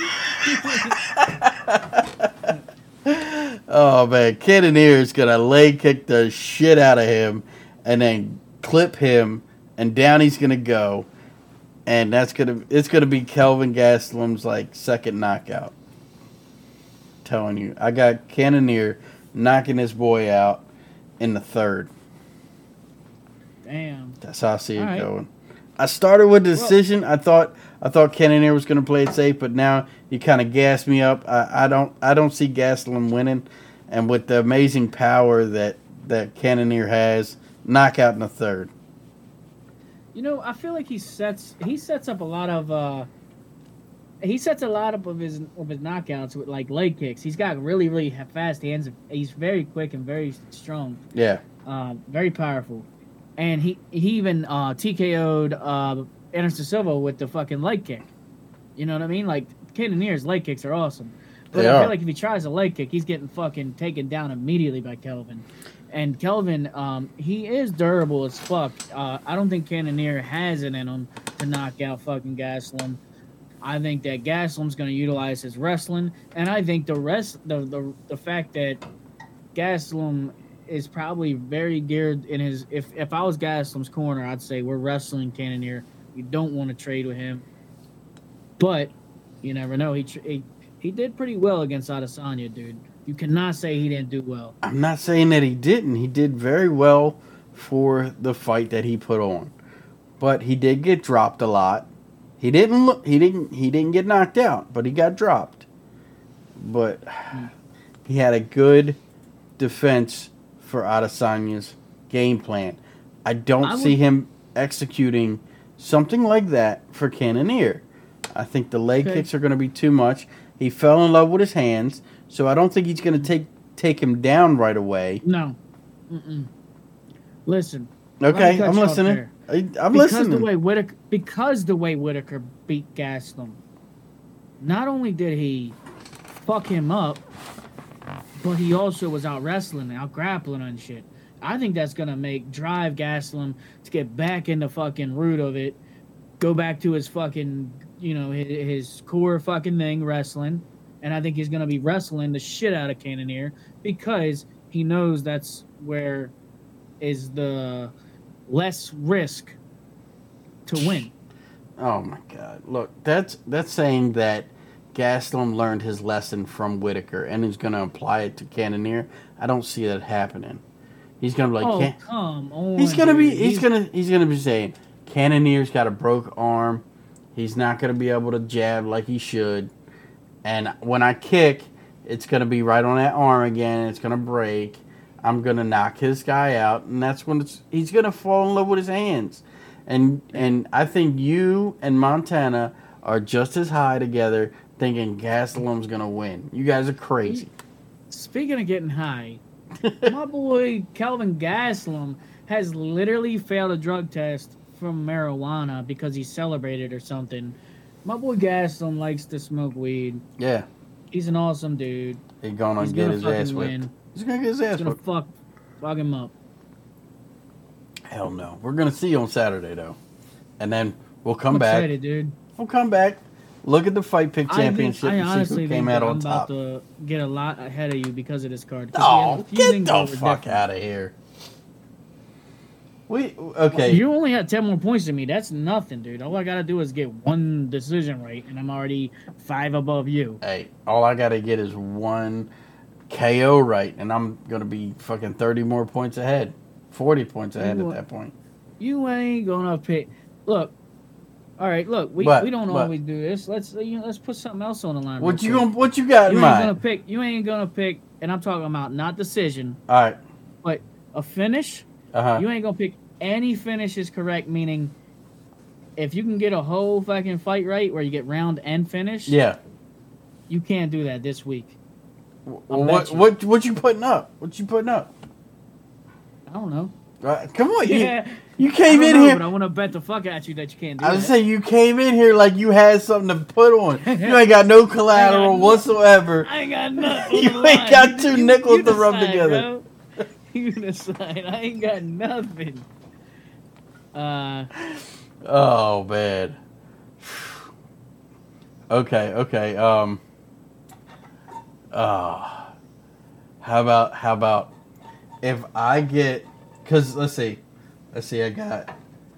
B: Oh man, Cannonier is gonna leg kick the shit out of him, and then clip him, and down he's gonna go, and that's gonna it's gonna be Kelvin Gastelum's like second knockout. Telling you, I got Cannonier knocking this boy out in the third.
C: Damn.
B: That's how I see it
C: All right.
B: going. I started with the decision. I thought I thought Cannonier was going to play it safe, but now you kind of gassed me up. I, I don't I don't see Gastelum winning, and with the amazing power that that Cannonier has, knockout in the third.
C: You know, I feel like he sets he sets up a lot of uh he sets a lot up of his of his knockouts with like leg kicks. He's got really really fast hands. He's very quick and very strong.
B: Yeah,
C: Uh, very powerful. And he he even uh, T K O'd uh, Anderson Silva with the fucking leg kick. You know what I mean? Like Cannonier's leg kicks are awesome. But
B: They
C: I
B: are.
C: feel like if he tries a leg kick, he's getting fucking taken down immediately by Kelvin. And Kelvin, um, he is durable as fuck. Uh, I don't think Cannonier has it in him to knock out fucking Gastelum. I think that Gastelum's going to utilize his wrestling, and I think the rest, the the, the fact that Gastelum is probably very geared in his. If if I was Gastelum's corner, I'd say we're wrestling Cannonier. You don't want to trade with him, but you never know. He tr- he, he did pretty well against Adesanya, dude. You cannot say he didn't do well.
B: I'm not saying that he didn't. He did very well for the fight that he put on, but he did get dropped a lot. He didn't look. He didn't. He didn't get knocked out, but he got dropped. But he had a good defense for Adesanya's game plan. I don't
C: I would-
B: see him executing something like that for Cannonier. I think the leg
C: Okay.
B: kicks are going to be too much. He fell in love with his hands, so I don't think he's going to take take him down right away.
C: No. Mm-mm. Listen. Let me
B: Okay,
C: cut
B: I'm
C: you off
B: listening.
C: there.
B: I, I'm
C: because
B: listening.
C: the way Whitaker, because the way Whitaker beat Gastelum, not only did he fuck him up, but he also was out wrestling, out grappling and shit. I think that's gonna make drive Gastelum to get back in the fucking root of it, go back to his fucking, you know, his, his core fucking thing, wrestling, and I think he's gonna be wrestling the shit out of Cannonier because he knows that's where is the less risk to win.
B: Oh my God! Look, that's that's saying that Gastelum learned his lesson from Whitaker and is going to apply it to Cannonier. I don't see that happening. He's going to be like,
C: Oh,
B: "Can-"
C: come on.
B: he's going to be,
C: dude.
B: he's going to, he's going to be saying, Cannonier's got a broke arm. He's not going to be able to jab like he should. And when I kick, it's going to be right on that arm again. And it's going to break. I'm going to knock his guy out. And that's when it's, he's going to fall in love with his hands. And, and I think you and Montana are just as high together thinking Gastelum's going to win. You guys are crazy.
C: Speaking of getting high, my boy Kelvin Gastelum has literally failed a drug test from marijuana because he celebrated or something. My boy Gastelum likes to smoke weed.
B: Yeah.
C: He's an awesome dude.
B: He's going to
C: He's
B: get
C: gonna
B: his ass
C: fucking
B: whipped.
C: win.
B: He's going to get his ass
C: He's gonna
B: whipped.
C: fuck, fuck him up.
B: Hell no. We're going to see you on Saturday, though. and then we'll come
C: I'm
B: back.
C: excited, dude.
B: We'll come back. Look at the Fight Pick
C: I think,
B: Championship
C: I
B: and see
C: honestly
B: who
C: think
B: came
C: that
B: out
C: I'm
B: on
C: about
B: top.
C: to get a lot ahead of you because of this card. 'Cause we
B: Oh,
C: have a few
B: get
C: things
B: the
C: that were
B: fuck
C: different.
B: out of here. We okay.
C: You only had ten more points than me. That's nothing, dude. All I gotta do is get one decision right, and I'm already five above you.
B: Hey, all I gotta get is one K O right, and I'm gonna be fucking thirty more points ahead, forty points ahead
C: You-
B: at that point.
C: You ain't gonna pick. Look, all right. Look, we,
B: What?
C: we don't
B: What?
C: always do this. Let's you know, let's put something else on the line.
B: What
C: real
B: you
C: quick.
B: gonna What you got in
C: You ain't gonna
B: mind?
C: pick. You ain't gonna pick. And I'm talking about not decision,
B: All right.
C: but a finish.
B: Uh huh.
C: You ain't gonna pick any finishes correct. Meaning, if you can get a whole fucking fight right, where you get round and finish,
B: Yeah.
C: you can't do that this week.
B: Well,
C: I'll
B: what
C: bet you.
B: What What you putting up? What you putting up?
C: I don't know.
B: Right, come on, you
C: Yeah.
B: you
C: I
B: came
C: don't
B: in
C: know,
B: here.
C: but I want to bet the fuck at you that you can't do
B: I
C: that.
B: was saying you came in here like you had something to put on. You ain't got no collateral
C: nothing.
B: whatsoever.
C: I ain't got nothing.
B: You
C: on the
B: ain't
C: line.
B: got
C: You-
B: two
C: you-
B: nickels
C: you
B: to rub
C: decide,
B: together.
C: bro. You decide. I ain't got nothing. Uh,
B: Oh man. Okay, okay. Um. Uh, how about how about if I get? Cause let's see, let's see. I got.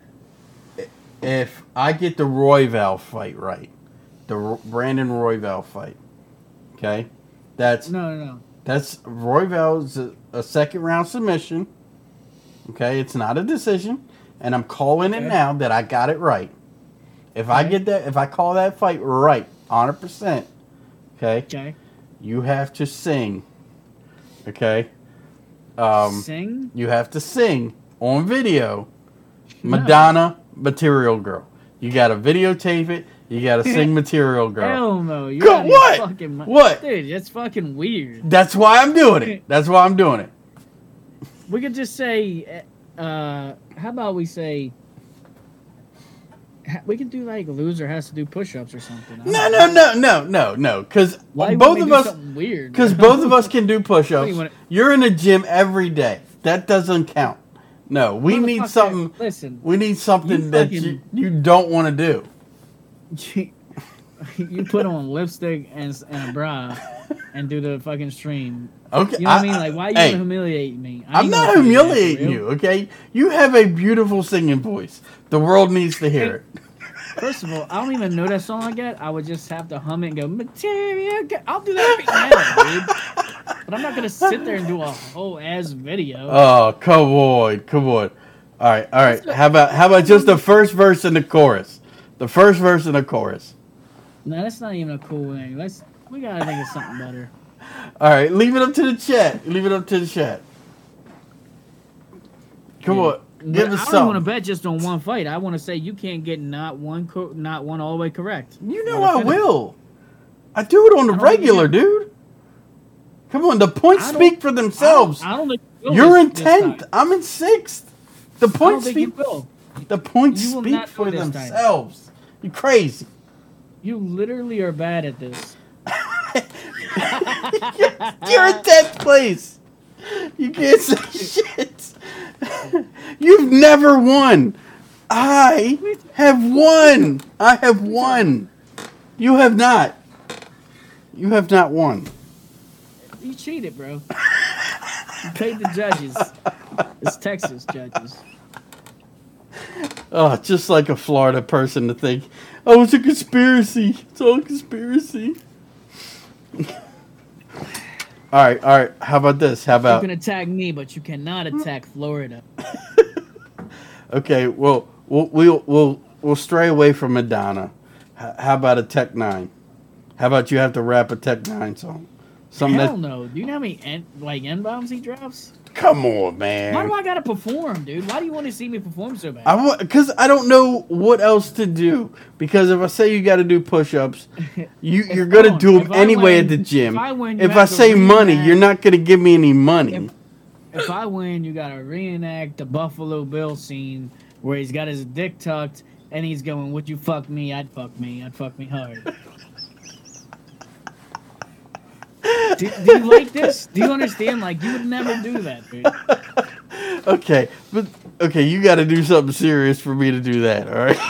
B: If I get the Royval fight right, the Ro- Brandon Royval fight. Okay, that's
C: no, no, no.
B: that's Royval's a, a second round submission. Okay, it's not a decision, and I'm calling it
C: Okay.
B: now that I got it right. If I
C: Okay.
B: get that, if I call that fight right, one hundred percent, okay,
C: Okay.
B: you have to sing. Okay, um,
C: Sing?
B: you have to sing on video.
C: No.
B: Madonna, Material Girl. You got to videotape it. You got to sing Material Girl.
C: Hell no. You're
B: Go-
C: out of your
B: what?
C: Fucking mi-
B: What?
C: Dude, that's fucking weird.
B: That's why I'm doing it. That's why I'm doing it.
C: We could just say, uh, how about we say, ha- we could do like loser has to do push-ups or something. I
B: No,
C: don't
B: no,
C: know.
B: no, no, no, no. Because
C: Why
B: both
C: would
B: of
C: we do
B: us,
C: something weird?
B: because
C: bro?
B: both of us can do
C: What
B: push-ups.
C: do you wanna-
B: You're in the gym every day. That doesn't count. No, we need
C: Motherfucker,
B: something.
C: Listen,
B: We need something
C: You
B: that
C: fucking-
B: you, you don't want to do.
C: you, you put on lipstick and, s- and a bra and do the fucking stream.
B: Okay,
C: You know what I mean? Like, why you
B: hey,
C: gonna humiliate me? I
B: I'm
C: ain't
B: not
C: gonna do that, for
B: humiliating
C: real.
B: you. Okay, you have a beautiful singing voice. The world needs to hear it.
C: First of all, I don't even know that song like that. I would just have to hum it and go, Material Girl. I'll do that right now, dude. But I'm not going to sit there and do a whole ass video.
B: Oh, come on, come on. All right, all right. How about how about just the first verse and the chorus? The first verse and the chorus.
C: No, that's not even a cool thing. Let's, we got to think of something better.
B: All right, leave it up to the chat. Leave it up to the chat. Come
C: Yeah.
B: on,
C: But
B: give
C: I
B: us
C: don't want to
B: something.
C: bet just on one fight. I want to say you can't get not one, co- not one all the way correct.
B: You know
C: Or
B: I
C: finish.
B: will. I do it on the
C: I don't think
B: regular,
C: you-
B: dude. Come on, the points
C: I don't-
B: speak for themselves.
C: I don't, I don't think you will
B: You're
C: this-
B: in
C: this
B: tenth.
C: time.
B: I'm in sixth. The
C: I don't
B: points
C: think you
B: speak.
C: will.
B: The points
C: You will
B: speak
C: not do
B: for
C: it this time.
B: themselves. You crazy.
C: You literally are bad at this.
B: You're in tenth place. You can't say shit. You've never won. I have won. I have won. You have not. You have not won.
C: You cheated, bro. You paid the judges. It's Texas judges.
B: Oh, just like a Florida person to think, oh, it's a conspiracy. It's all a conspiracy. all right, all right. How about this? How
C: You
B: about
C: can attack me, but you cannot attack Florida.
B: okay? Well, we'll we'll we'll, we'll stray away from Madonna. H- how about a Tech Nine? How about you have to rap a Tech Nine song? Something
C: Hell
B: that.
C: no. Do you know how many N, like N bombs he drops?
B: Come on,
C: Why do
B: man.
C: I gotta perform, dude? Why do you want to see me perform so bad?
B: I want because I don't know what else to do. Because if I say you got to do push-ups, you you're
C: If-
B: gonna
C: hold
B: do
C: on.
B: them
C: If I
B: anyway
C: win-
B: at the gym.
C: if I win, you
B: If
C: have
B: I
C: to
B: say money,
C: reenact-
B: you're not gonna give me any money.
C: If, if I win, you gotta reenact the Buffalo Bill scene where he's got his dick tucked and he's going, "Would you fuck me? I'd fuck me. I'd fuck me hard." do, do you like this? Do you understand? Like, you would never do that, dude.
B: Okay, but okay, you got to do something serious for me to do that. All right.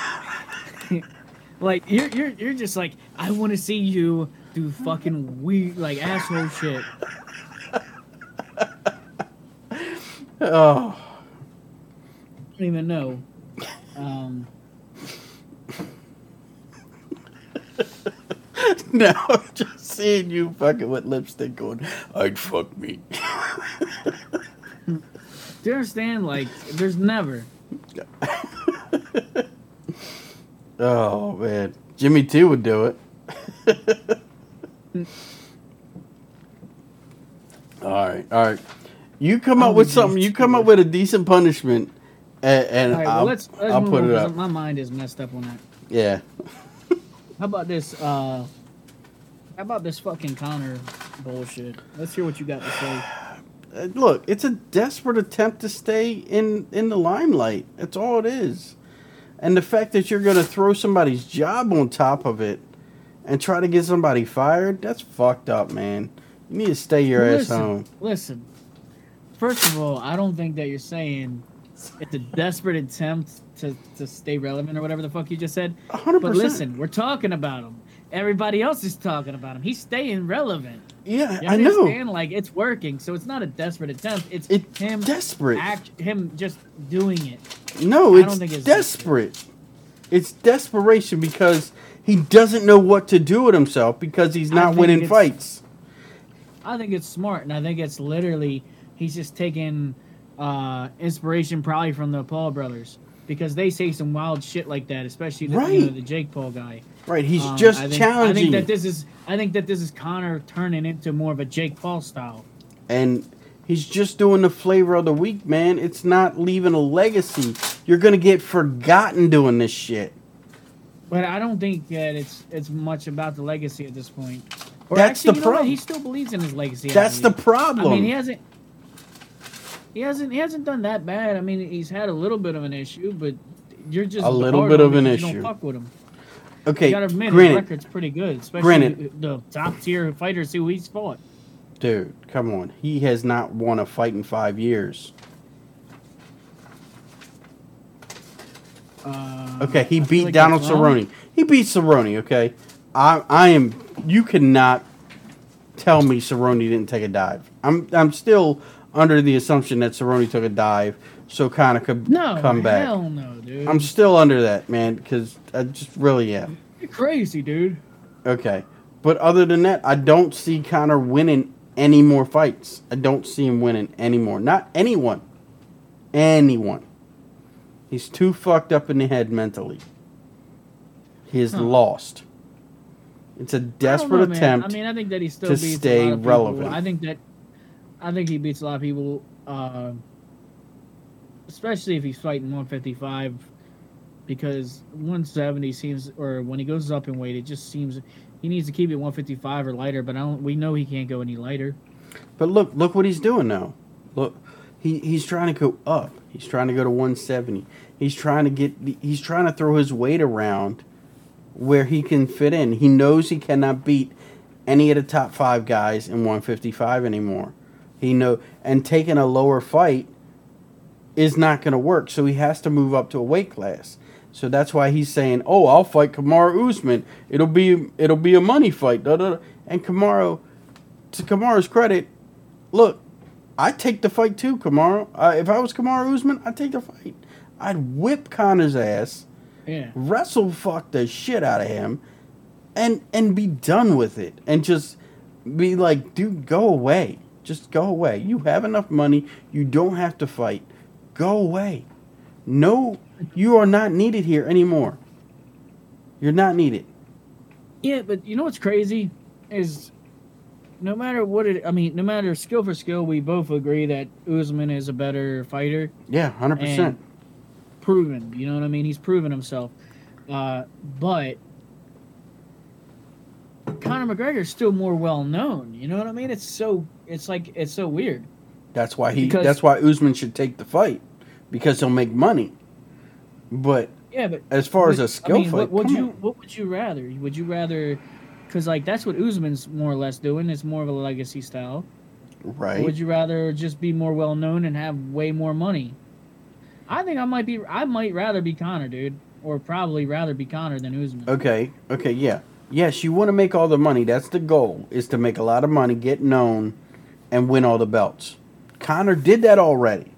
C: Like you're you're you're just like, I want to see you do fucking weird like asshole shit.
B: Oh.
C: I don't even know. Um.
B: Now I'm just seeing you fucking with lipstick going, I'd fuck me.
C: Do you understand? Like, there's never.
B: Oh, man. Jimmy too would do it. All right, all right. You come up with something. You come up with a decent punishment, and, and
C: All right, well,
B: I'll,
C: let's, let's
B: I'll
C: move
B: put
C: on,
B: it
C: 'cause
B: up.
C: my mind is messed up on that.
B: Yeah.
C: How about this? Uh, how about this fucking Connor bullshit? Let's hear what you got to say.
B: Uh, Look, it's a desperate attempt to stay in, in the limelight. That's all it is. And the fact that you're going to throw somebody's job on top of it and try to get somebody fired, that's fucked up, man. You need to stay your ass
C: Listen,
B: home.
C: listen. First of all, I don't think that you're saying it's a desperate attempt to, to stay relevant or whatever the fuck you just said.
B: one hundred
C: But
B: percent.
C: listen, we're talking about him. Everybody else is talking about him. He's staying relevant.
B: Yeah,
C: You
B: I know.
C: understand? Like, it's working, so it's not a desperate attempt. It's
B: It's
C: him
B: desperate.
C: Act, him just doing it.
B: No,
C: I
B: it's,
C: don't think it's
B: desperate. It's desperation because he doesn't know what to do with himself because he's
C: I
B: not
C: think
B: winning
C: it's-
B: fights.
C: I think it's smart, and I think it's literally he's just taking uh, inspiration probably from the Paul brothers because they say some wild shit like that, especially the, you know,
B: Right.
C: the Jake Paul guy.
B: Right, he's
C: Um,
B: just
C: I think,
B: challenging.
C: I think that this is I think that this is Connor turning into more of a Jake Paul style.
B: And he's just doing the flavor of the week, man. It's not leaving a legacy. You're going to get forgotten doing this shit.
C: But I don't think that it's it's much about the legacy at this point. Or
B: That's
C: actually,
B: the
C: you know what?
B: problem.
C: He still believes in his legacy. I
B: That's the
C: believe.
B: problem.
C: I mean, he hasn't. He hasn't. He hasn't done that bad. I mean, he's had a little bit of an issue, but you're just
B: A little
C: hard
B: bit
C: on
B: of
C: him
B: an
C: because you
B: issue.
C: Don't fuck with him.
B: Okay,
C: You gotta admit, his
B: granted,
C: record's pretty good, especially
B: Granted.
C: the top tier fighters who he's fought.
B: dude, come on. He has not won a fight in five years.
C: Uh,
B: Okay, he
C: I feel
B: beat
C: like
B: Donald
C: that's wrong.
B: Cerrone. He beat Cerrone, okay? I I am you cannot tell me Cerrone didn't take a dive. I'm I'm still under the assumption that Cerrone took a dive so Conor could
C: No,
B: come back.
C: hell no, dude.
B: I'm still under that, man, because I just really am.
C: You're crazy, dude.
B: Okay. But other than that, I don't see Conor winning any more fights. I don't see him winning anymore. Not anyone. Anyone. He's too fucked up in the head mentally. He is
C: Huh.
B: lost. It's a
C: I don't
B: desperate
C: know, man.
B: attempt.
C: I mean, I think that he still
B: to
C: beats
B: stay
C: a lot of people.
B: relevant.
C: I think that, I think he beats a lot of people, uh, especially if he's fighting one fifty-five, because one seventy seems, or when he goes up in weight, it just seems he needs to keep it one fifty-five or lighter. But I don't. We know he can't go any lighter.
B: But look, look what he's doing now. Look, he he's trying to go up. He's trying to go to one seventy. He's trying to get. He's trying to throw his weight around where he can fit in. He knows he cannot beat any of the top five guys in one fifty-five anymore. He know and taking a lower fight is not going to work. So he has to move up to a weight class. So that's why he's saying, "Oh, I'll fight Kamaru Usman. It'll be it'll be a money fight." Da, da, da. And Kamaru, to Kamaru's credit, look, I'd take the fight too, Kamaru. Uh, if I was Kamaru Usman, I'd take the fight. I'd whip Conor's ass,
C: Yeah.
B: wrestle fuck the shit out of him, and and be done with it. And just be like, dude, go away. Just go away. You have enough money. You don't have to fight. Go away. No, you are not needed here anymore. You're not needed.
C: Yeah, but you know what's crazy is, no matter what it, I mean, no matter skill for skill, we both agree that Usman is a better fighter.
B: Yeah, one hundred percent.
C: And proven, you know what I mean? He's proven himself. Uh, but Conor McGregor's still more well known. You know what I mean? It's so it's like it's so weird.
B: That's why he.
C: Because-
B: that's why Usman should take the fight, because he'll make money. But
C: Yeah, but
B: as far as
C: but,
B: a skill
C: I mean,
B: fight,
C: what would
B: come
C: you
B: on.
C: what would you rather? Would you rather? Because like that's what Usman's more or less doing. It's more of a legacy style.
B: Right.
C: Or would you rather just be more well known and have way more money? I think I might be. I might rather be Conor, dude, or probably rather be Conor than Usman.
B: Okay. Okay. Yeah. Yes, you want to make all the money. That's the goal. Is to make a lot of money, get known, and win all the belts. Conor did that already.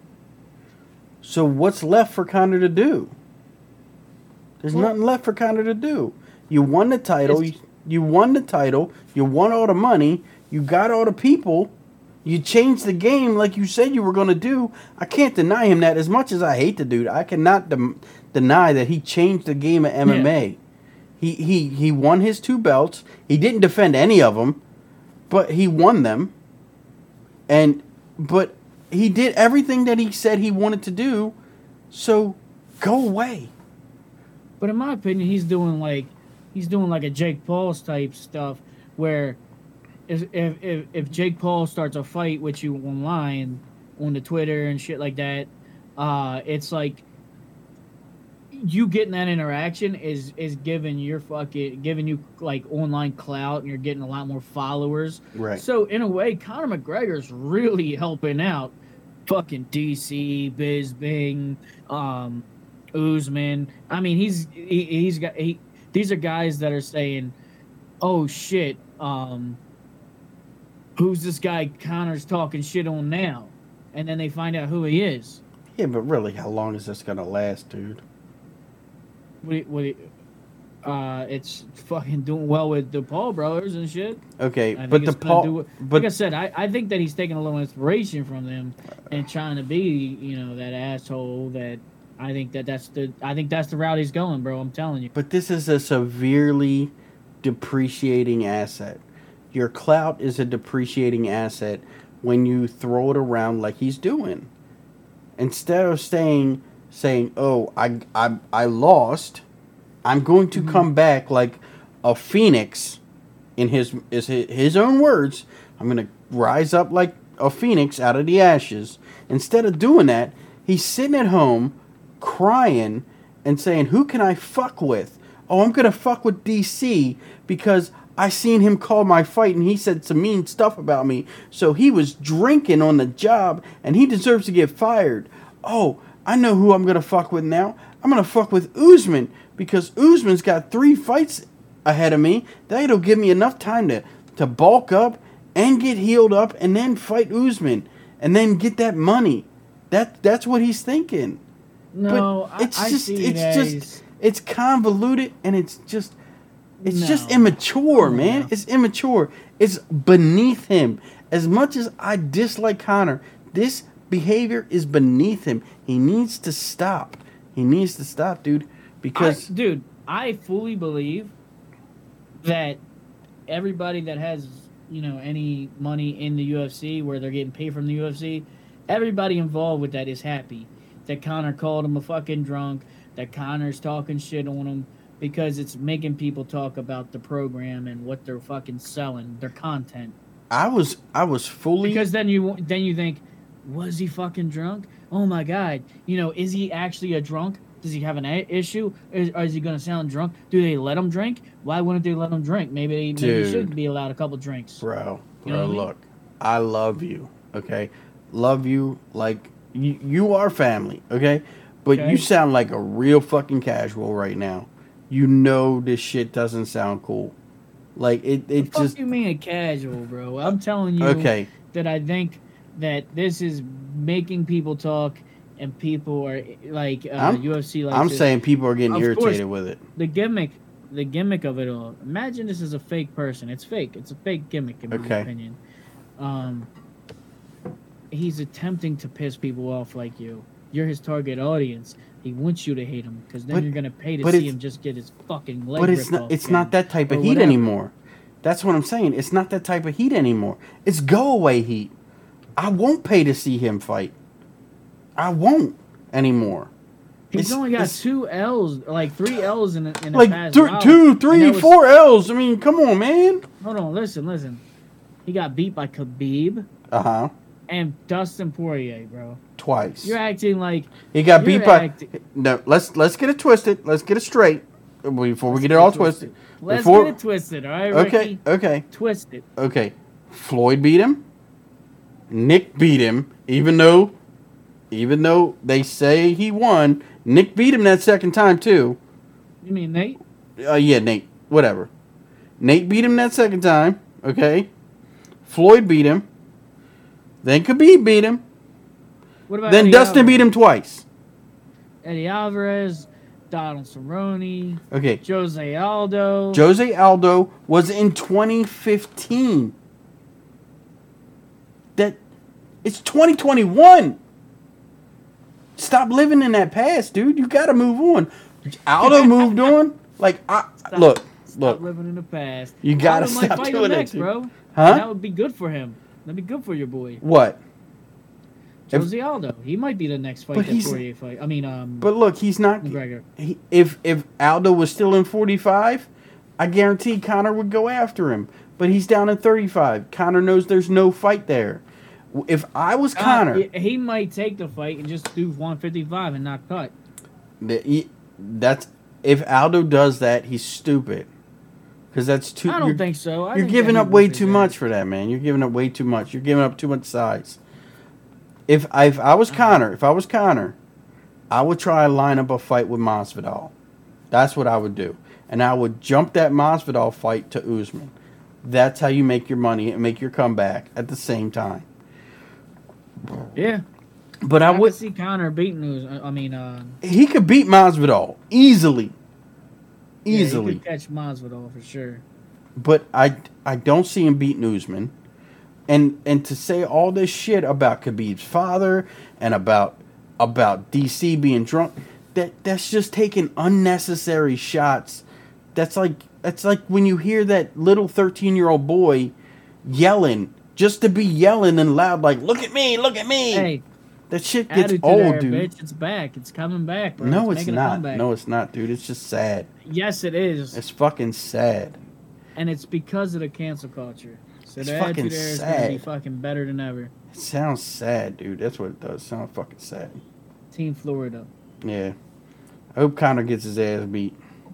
B: So what's left for Conor to do? There's
C: Well,
B: nothing left for Conor to do. You won the title. You,
C: It's-
B: you won the title. You won all the money. You got all the people. You changed the game like you said you were going to do. I can't deny him that. As much as I hate the dude, I cannot de- deny that he changed the game of M M A.
C: Yeah.
B: He, he, he won his two belts. He didn't defend any of them, but he won them. And but he did everything that he said he wanted to do. So go away.
C: But in my opinion, he's doing like he's doing like a Jake Paul's type stuff, where if if if, if Jake Paul starts a fight with you online on the Twitter and shit like that, uh, it's like you getting that interaction is is giving your fucking giving you like online clout, and you're getting a lot more followers.
B: Right.
C: So in a way, Conor McGregor's really helping out fucking D C, Bisping, um, Usman. I mean, he's he, he's got he. These are guys that are saying, "Oh shit, um, who's this guy Conor's talking shit on now?" And then they find out who he is.
B: Yeah, but really, how long is this gonna last, dude?
C: What, do you- what, do you- uh, it's fucking doing well with the Paul brothers and shit.
B: Okay,
C: I think
B: but the
C: it's gonna
B: Paul,
C: do-
B: but
C: like I said, I, I think that he's taking a little inspiration from them and trying to be, you know, that asshole. That I think that that's the I think that's the route he's going, bro. I'm telling you.
B: but this is a severely depreciating asset. Your clout is a depreciating asset when you throw it around like he's doing. Instead of saying saying, "Oh, I I I lost," I'm going to
C: Mhm.
B: come back like a phoenix. In his is his, his own words, I'm gonna rise up like a phoenix out of the ashes. Instead of doing that, he's sitting at home crying and saying, "Who can I fuck with? Oh, I'm gonna fuck with D C because I seen him call my fight and he said some mean stuff about me. So he was drinking on the job and he deserves to get fired. Oh, I know who I'm gonna fuck with now. I'm gonna fuck with Usman because Usman's got three fights ahead of me. That'll give me enough time to, to bulk up and get healed up and then fight Usman and then get that money." That that's what he's thinking.
C: No,
B: But it's
C: I, I
B: just
C: see it
B: it's
C: as,
B: just it's convoluted and it's just it's just
C: No.
B: immature,
C: Come on
B: man.
C: now.
B: It's immature. It's beneath him. As much as I dislike Conor, this behavior is beneath him. He needs to stop. He needs to stop, dude. Because
C: I, dude, I fully believe that everybody that has, you know, any money in the U F C where they're getting paid from the U F C, everybody involved with that is happy that Conor called him a fucking drunk, that Conor's talking shit on him, because it's making people talk about the program and what they're fucking selling, their content.
B: I was I was fully
C: Because then you then you think, was he fucking drunk? Oh my god, you know, is he actually a drunk? Does he have an a- issue? Is, or is he gonna sound drunk? Do they let him drink? Why wouldn't they let him drink? Maybe maybe
B: Dude.
C: he should be allowed a couple drinks.
B: Bro,
C: You know
B: bro,
C: what I mean?
B: look, I love you, okay? Love you like you, you are family, okay? But
C: Okay.
B: you sound like a real fucking casual right now. You know this shit doesn't sound cool. Like it,
C: What
B: it
C: the fuck
B: just
C: you mean a casual, bro? I'm telling you
B: okay.
C: that I think that this is making people talk, and people are like uh,
B: I'm-
C: U F C. Like
B: I'm
C: this.
B: saying people are getting
C: Of course.
B: irritated with it.
C: the gimmick, the gimmick of it all. Imagine this is a fake person. It's fake. It's a fake gimmick, in my
B: Okay.
C: opinion. Um, he's attempting to piss people off like you. You're his target audience. He wants you to hate him because then
B: But-
C: you're gonna pay to
B: but
C: see
B: it's-
C: him just get his fucking leg
B: But it's
C: ripped
B: not
C: off
B: it's
C: again,
B: not that type
C: or
B: of heat
C: whatever.
B: anymore. That's what I'm saying. It's not that type of heat anymore. It's go away heat. I won't pay to see him fight. I won't anymore.
C: He's
B: It's-
C: only got
B: it's-
C: two L's, like three L's in, the- in the
B: Like
C: past.
B: th-
C: round.
B: two,
C: And
B: three,
C: that was-
B: four L's. I mean, come on, man.
C: Hold on, listen, listen. He got beat by Khabib
B: Uh huh.
C: and Dustin Poirier, bro.
B: Twice.
C: You're acting like
B: He got
C: you're
B: beat by.
C: acting-
B: No, let's let's get it twisted. Let's get it straight before we
C: Let's
B: get it all twisted.
C: Let's
B: Before-
C: get it twisted, all right,
B: Okay,
C: Ricky?
B: okay,
C: Twist it.
B: okay. Floyd beat him. Nick beat him, even though, even though they say he won. Nick beat him that second time too.
C: You mean Nate?
B: Uh, yeah, Nate. Whatever. Nate beat him that second time. Okay. Floyd beat him. Then Khabib beat him.
C: What about
B: Then
C: Eddie
B: Dustin
C: Alvarez?
B: beat him twice.
C: Eddie Alvarez, Donald Cerrone,
B: Okay.
C: Jose Aldo.
B: Jose Aldo was in twenty fifteen. That it's twenty twenty-one. Stop living in that past, dude. You got to move on. Aldo moved on. Like I
C: Stop-
B: look,
C: Stop
B: look.
C: living in the past.
B: You gotta
C: Aldo might
B: stop
C: fight
B: doing
C: him
B: that,
C: next,
B: dude.
C: bro.
B: Huh?
C: That would be good for him. That'd be good for your boy.
B: What? If-
C: Jose Aldo. He might be the next fight
B: But
C: that
B: he's-
C: Poirier fight. I mean, um,
B: But look, he's not.
C: McGregor.
B: He, if if Aldo was still in forty-five, I guarantee Conor would go after him. But he's down in thirty-five. Conor knows there's no fight there. If I was Conor,
C: Uh, he might take the fight and just do one fifty-five and not cut.
B: the, he, that's if Aldo does that, he's stupid. Because that's too.
C: I don't
B: you're,
C: think so. I
B: you're
C: think
B: giving
C: that
B: up
C: he
B: way
C: would
B: too
C: do
B: much
C: that.
B: for that, man. You're giving up way too much. You're giving up too much size. If I, if I was Conor, if I was Conor, I would try to line up a fight with Masvidal. That's what I would do, and I would jump that Masvidal fight to Usman. That's how you make your money and make your comeback at the same time.
C: Yeah.
B: But I,
C: I,
B: would.
C: would see Connor beating who's. I mean, uh,
B: He could beat Masvidal easily,
C: yeah, he
B: easily.
C: could catch Masvidal for sure.
B: But I, I don't see him beating Usman. And and to say all this shit about Khabib's father and about about D C being drunk, that that's just taking unnecessary shots. That's like that's like when you hear that little thirteen-year-old boy yelling just to be yelling and loud, like, look at me, look at me.
C: Hey,
B: That shit gets
C: attitude
B: old,
C: there,
B: dude.
C: bitch. It's back. It's coming back, bro.
B: No,
C: it's,
B: it's
C: making a
B: not.
C: comeback.
B: No, it's not, dude. It's just sad.
C: Yes, it is.
B: It's fucking sad.
C: And it's because of the cancel culture. So
B: It's
C: the
B: fucking
C: attitude there is going to be
B: sad.
C: fucking better than ever.
B: It sounds sad, dude. That's what it does. It sounds fucking sad.
C: Team Florida.
B: Yeah. I hope Conor gets his ass beat.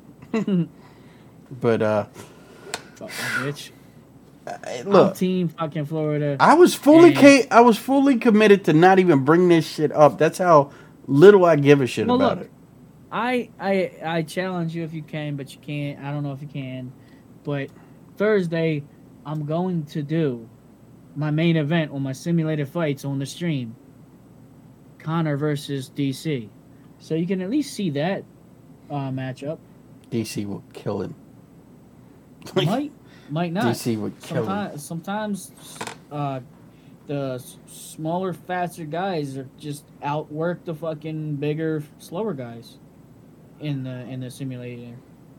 B: But, uh,
C: Fucking bitch.
B: I-
C: I'm
B: look,
C: team fucking Florida.
B: I was fully
C: And-
B: ca- I was fully committed to not even bring this shit up. That's how little I give a shit
C: Well,
B: about
C: look,
B: it.
C: I, I I challenge you if you can, but you can't. I don't know if you can. But Thursday, I'm going to do my main event on my simulated fights on the stream. Connor versus D C. So you can at least see that uh, matchup.
B: D C will kill him.
C: Might, might not.
B: D C would kill him.
C: Sometimes, sometimes uh, the s- smaller, faster guys are just outwork the fucking bigger, slower guys in the in the simulator.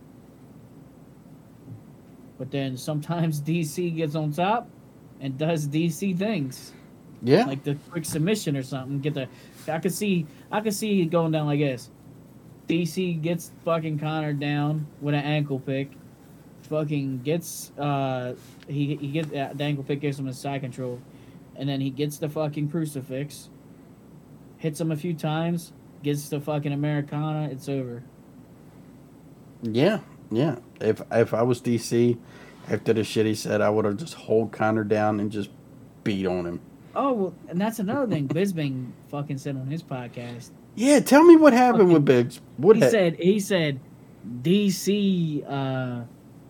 C: But then sometimes D C gets on top and does D C things,
B: Yeah.
C: like the quick submission or something. Get the, I could see, I could see it going down like this. D C gets fucking Connor down with an ankle pick. Fucking gets uh he he gets uh, the ankle pick, gives him a side control, and then he gets the fucking crucifix, hits him a few times, gets the fucking Americana. It's over.
B: Yeah. Yeah. If if I was D C, after the shit he said, I would have just hold Conor down and just beat on him.
C: Oh, well, and that's another thing Bisbing fucking said on his podcast.
B: Yeah, tell me what happened
C: Fucking-
B: with Biggs. What
C: He
B: ha-
C: said he said D C uh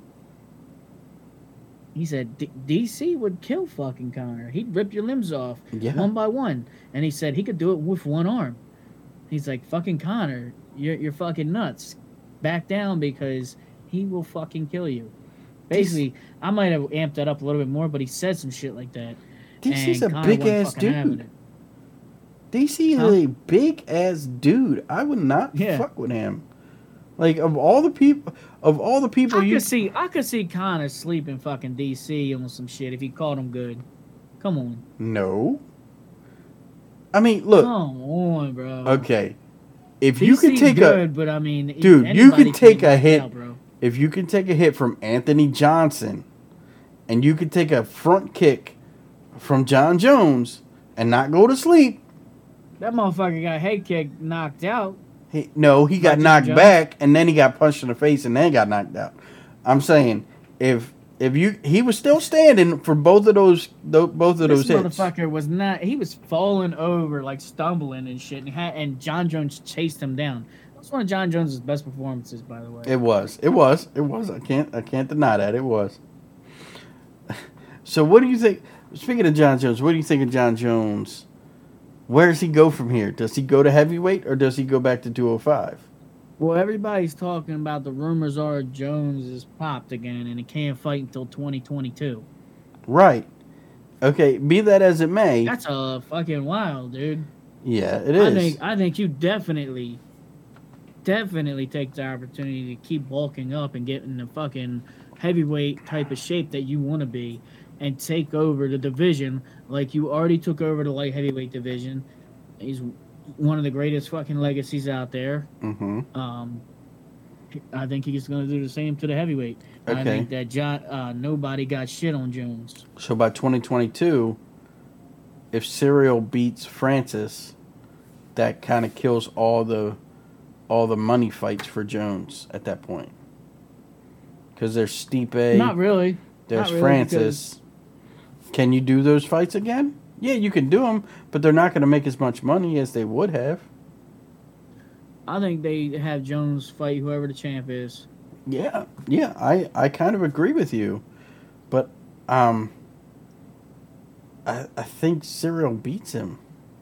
C: he said D- DC would kill fucking Connor. He'd rip your limbs off
B: Yeah.
C: one by one. And he said he could do it with one arm. He's like, fucking Connor, you're you're fucking nuts. Back down because he will fucking kill you. Basically, I might have amped that up a little bit more, but he said some shit like that.
B: D C's a
C: and Conor
B: big
C: wasn't
B: ass
C: fucking having
B: dude.
C: it.
B: D C is
C: Huh?
B: a big ass dude. I would not
C: Yeah.
B: fuck with him. Like of all the people, of all the people
C: I
B: you
C: could see I could see Connor sleeping fucking D C on some shit if he called him good. Come on.
B: no. I mean, look.
C: Come on, bro.
B: Okay, if you
C: D C
B: could take
C: good,
B: a,
C: but I mean,
B: Dude, you
C: anybody
B: could
C: can
B: take
C: get
B: a
C: knocked
B: hit.
C: out, bro.
B: if you could take a hit from Anthony Johnson, and you could take a front kick from John Jones and not go to sleep.
C: That motherfucker got head kick knocked out.
B: He, no, he got
C: John
B: knocked
C: Jones?
B: back, and then he got punched in the face, and then got knocked out. I'm saying, if If you, he was still standing for both of those, tho- both of
C: This
B: those hits.
C: motherfucker was not. He was falling over, like stumbling and shit, and, had, and John Jones chased him down. That was one of John Jones' best performances, by the way.
B: It was. It was. It was. I can't. I can't deny that. It was. So, what do you think? Speaking of John Jones, what do you think of John Jones? Where does he go from here? Does he go to heavyweight or does he go back to two oh five?
C: Well, everybody's talking about the rumors are Jones is popped again and he can't fight until twenty twenty-two.
B: Right. Okay. Be that as it may.
C: That's a fucking wild, dude.
B: Yeah, it is.
C: I think I think you definitely, definitely take the opportunity to keep bulking up and get in the fucking heavyweight type of shape that you want to be, and take over the division like you already took over the light heavyweight division. He's one of the greatest fucking legacies out there.
B: Mm-hmm.
C: Um, I think he's going to do the same to the heavyweight.
B: Okay.
C: I think that John, uh, nobody got shit on Jones.
B: So by twenty twenty-two, if Cyril beats Francis, that kind of kills all the all the money fights for Jones at that point. Because there's Stipe,
C: Not really.
B: there's
C: Not really,
B: Francis. Can you do those fights again? Yeah, you can do them, but they're not going to make as much money as they would have.
C: I think they have Jones fight whoever the champ is.
B: Yeah, yeah, I, I kind of agree with you, but um, I I think Cyril beats him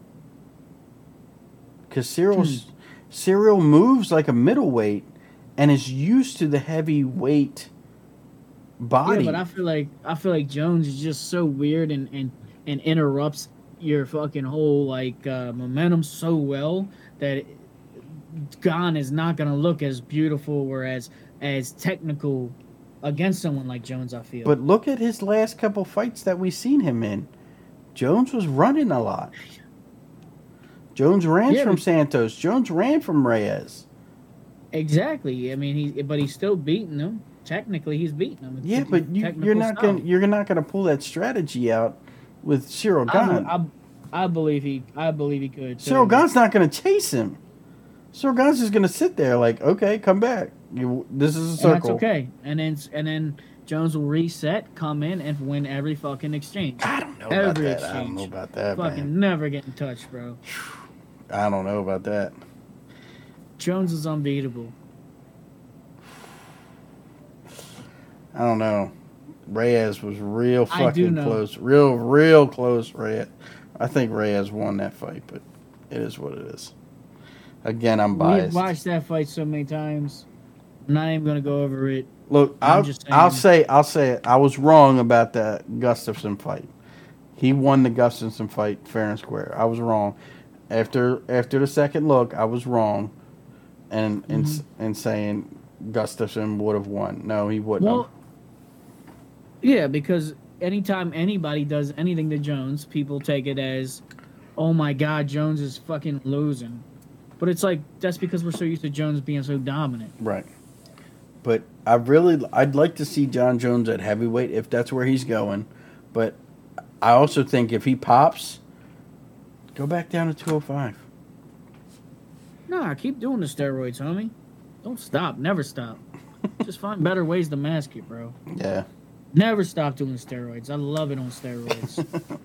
B: because Cyril's
C: Hmm.
B: Cyril moves like a middleweight and is used to the heavyweight body.
C: Yeah, but I feel like I feel like Jones is just so weird and and, and interrupts your fucking whole like uh, momentum so well that it, Gane is not gonna look as beautiful or as as technical against someone like Jones. I feel.
B: But look at his last couple fights that we've seen him in. Jones was running a lot. Jones ran
C: Yeah,
B: from
C: but-
B: Santos. Jones ran from Reyes.
C: Exactly. I mean, he but he's still beating him. Technically, he's beating him. It's
B: Yeah,
C: a
B: but you,
C: technical
B: you're not
C: style.
B: gonna you're not gonna pull that strategy out with Cyril
C: I,
B: Gane.
C: I, I believe he. I believe he could. too.
B: Cyril Gane's not gonna chase him. Cyril Gane's just gonna sit there like, okay, come back. You, this is a
C: And
B: circle.
C: that's okay. And then and then Jones will reset, come in, and win every fucking exchange.
B: I don't know about
C: Every
B: that. I don't
C: exchange.
B: know about that,
C: Fucking
B: man.
C: never getting touched, bro.
B: I don't know about that.
C: Jones is unbeatable.
B: I don't know. Reyes was real
C: I do
B: fucking
C: know.
B: close. Real, real close, Reyes. I think Reyes won that fight, but it is what it is. Again, I'm
C: We've
B: biased.
C: watched that fight so many times. I'm not even gonna go over it.
B: Look,
C: I'm
B: I'll,
C: just
B: I'll
C: saying.
B: say I'll say it. I was wrong about that Gustafson fight. He won the Gustafson fight fair and square. I was wrong. After after the second look, I was wrong, and in
C: Mm-hmm.
B: in saying Gustafson would have won. No, he wouldn't.
C: Well,
B: have.
C: yeah, because anytime anybody does anything to Jones, people take it as, "Oh my God, Jones is fucking losing." But it's like that's because we're so used to Jones being so dominant.
B: Right. But I really, I'd like to see John Jones at heavyweight if that's where he's going. But I also think if he pops, go back down to two oh five.
C: Nah, keep doing the steroids, homie. Don't stop. Never stop. Just find better ways to mask it, bro.
B: Yeah.
C: Never stop doing steroids. I love it on steroids.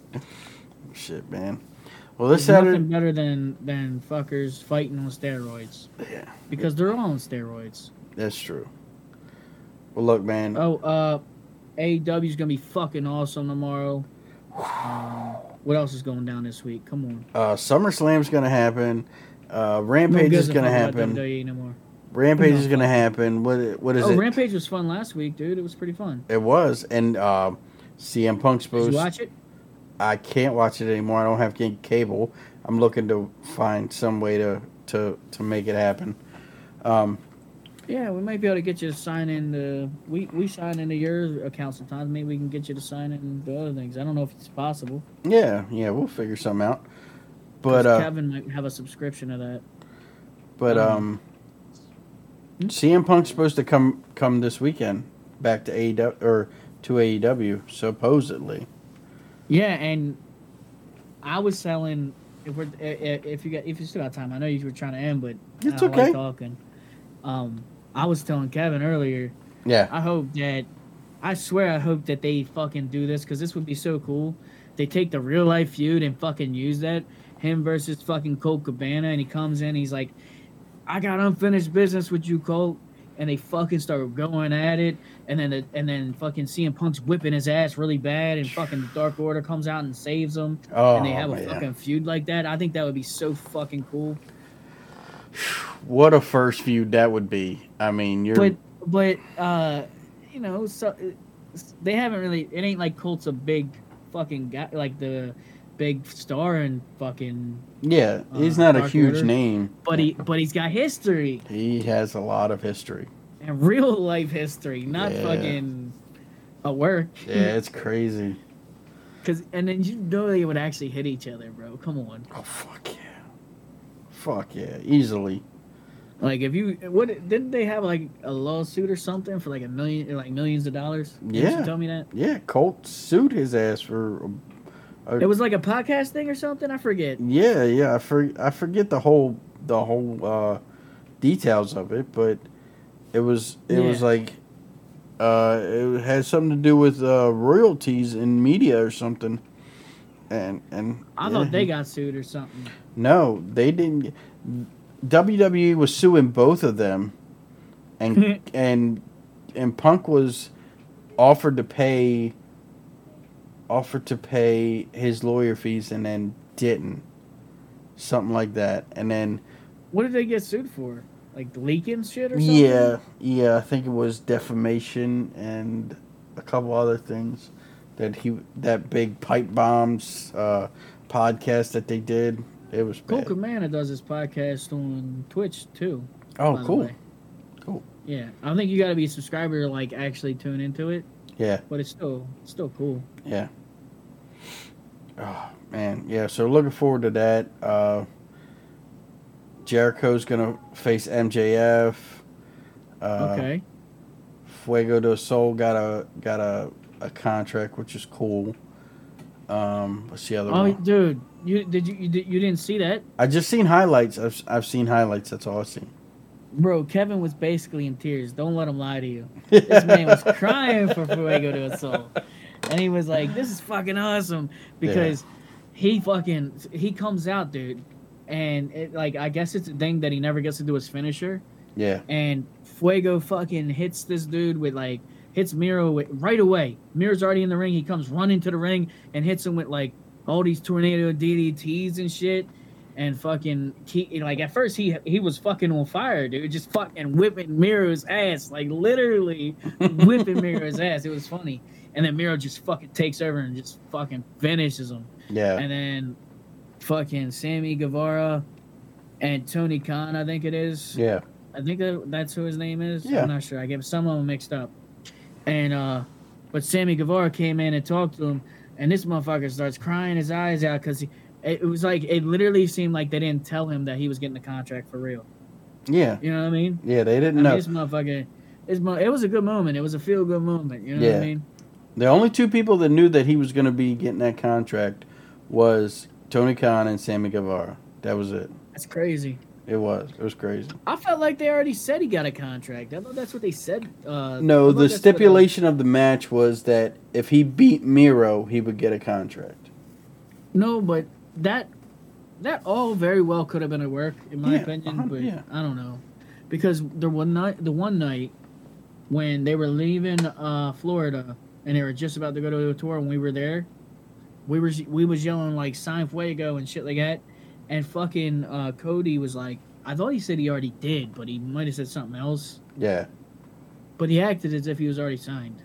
B: Shit, man. Well, this
C: There's nothing
B: Saturday.
C: better than than fuckers fighting on steroids
B: Yeah,
C: because they're all on steroids.
B: that's true. Well, look, man.
C: Oh, uh, A E W's gonna be fucking awesome tomorrow. Um, what else is going down this week? Come on.
B: Uh, SummerSlam's going to happen. Uh,
C: No
B: Rampage
C: gives
B: is
C: a
B: going to
C: fuck about
B: happen.
C: W W E no more.
B: Rampage
C: No
B: is going to
C: fuck.
B: happen. What What is
C: Oh,
B: it?
C: Rampage was fun last week, dude. It was pretty fun.
B: It was. And uh, C M Punk's
C: Did
B: supposed.
C: you watch it?
B: I can't watch it anymore. I don't have g- cable. I'm looking to find some way to, to, to make it happen. Um,
C: Yeah, we might be able to get you to sign in the. We we sign into your account sometimes. Maybe we can get you to sign in the other things. I don't know if it's possible.
B: yeah, yeah, we'll figure something out. But
C: 'Cause
B: uh,
C: Kevin might have a subscription to that.
B: but
C: um,
B: um,
C: Hmm?
B: C M Punk's supposed to come come this weekend back to A E W or to A E W supposedly.
C: Yeah, and I was selling. If we're i- i- if you got if you still got time, I know you were trying to end, but
B: It's
C: I don't
B: okay.
C: like talking. Um, I was telling Kevin earlier.
B: Yeah,
C: I hope that I swear I hope that they fucking do this because this would be so cool. They take the real life feud and fucking use that. Him versus fucking Colt Cabana, and he comes in, he's like, I got unfinished business with you, Colt. And they fucking start going at it, and then the, and then fucking C M Punk's whipping his ass really bad, and fucking the Dark Order comes out and saves him,
B: Oh,
C: and they have a
B: man.
C: fucking feud like that. I think that would be so fucking cool.
B: What a first feud that would be. I mean, you're.
C: But but uh, you know, so they haven't really. It ain't like Colt's a big fucking guy, like the big star and fucking.
B: yeah, he's
C: uh,
B: not a
C: Dark
B: huge
C: Order.
B: name.
C: But he but he's got history
B: He has a lot of history.
C: and real life history, not
B: Yeah.
C: fucking a work.
B: Yeah, it's crazy.
C: Cause and then you know they would actually hit each other, bro. Come on.
B: Oh, fuck yeah. Fuck yeah, easily.
C: Like if you what didn't they have like a lawsuit or something for like a million like millions of dollars? Didn't
B: Yeah.
C: you tell me that?
B: Yeah, Colt sued his ass for. A,
C: It was like a podcast thing or something. I forget.
B: yeah, yeah. I for, I forget the whole the whole uh, details of it, but it was it was
C: Yeah.
B: like uh, it had something to do with uh, royalties in media or something. And and
C: I
B: yeah,
C: thought they
B: he-
C: got sued or something.
B: no, they didn't. W W E was suing both of them, and and and Punk was offered to pay offered to pay his lawyer fees and then didn't, something like that, and then
C: What did they get sued for? Like leaking shit or something?
B: yeah yeah I think it was defamation and a couple other things that he that big pipe bombs uh, podcast that they did. It was
C: Colt
B: bad.
C: Cabana does his podcast on Twitch too.
B: Oh,
C: by the
B: cool.
C: way.
B: Cool.
C: Yeah, I don't think you got to be a subscriber to like actually tune into it,
B: Yeah.
C: but it's still it's still cool.
B: Yeah. Oh man, yeah. So looking forward to that. Uh, Jericho's gonna face M J F. Uh,
C: Okay.
B: Fuego del Sol got a got a, a contract, which is cool. Um, what's the other
C: Oh,
B: one?
C: dude, you did you you, did, you didn't see that,
B: I just seen highlights. I've I've seen highlights. That's all I've seen.
C: bro? Kevin was basically in tears. Don't let him lie to you. This man was crying for Fuego del Sol, and he was like, "This is fucking awesome," because he fucking he comes out, dude, and it, like I guess it's a thing that he never gets to do his finisher,
B: Yeah.
C: and Fuego fucking hits this dude with like hits Miro with, right away. Miro's already in the ring. He comes running to the ring and hits him with like all these tornado D D Ts and shit. And fucking, he, like at first he he was fucking on fire, dude, just fucking whipping Miro's ass, like literally whipping Miro's ass. It was funny. And then Miro just fucking takes over and just fucking finishes him.
B: Yeah.
C: And then fucking Sammy Guevara and Tony Khan, I think it is.
B: Yeah.
C: I think that, that's who his name is.
B: Yeah.
C: I'm not sure. I get some of them mixed up. And uh, but Sammy Guevara came in and talked to him, and this motherfucker starts crying his eyes out because it, it was like it literally seemed like they didn't tell him that he was getting the contract for real.
B: Yeah.
C: You know what I mean?
B: Yeah. They
C: I
B: didn't
C: mean,
B: know.
C: this motherfucker, this mo- it was a good moment. It was a feel good moment. You know what
B: Yeah.
C: I mean?
B: The only two people that knew that he was going to be getting that contract was Tony Khan and Sammy Guevara. That was it.
C: That's crazy.
B: It was. It was crazy.
C: I felt like they already said he got a contract. I thought that's what they said. Uh,
B: No,
C: I thought
B: the
C: that's what, uh,
B: stipulation of the match was that if he beat Miro, he would get a contract.
C: No, but that that all very well could have been at work, in my
B: Yeah,
C: opinion.
B: uh-huh,
C: But
B: yeah.
C: I don't know, because the one night, the one night when they were leaving uh, Florida and they were just about to go to a tour, and we were there, we were we was yelling like "Sign Fuego" and shit like that, and fucking uh, Cody was like, I thought he said he already did, but he might have said something else.
B: Yeah.
C: But he acted as if he was already signed.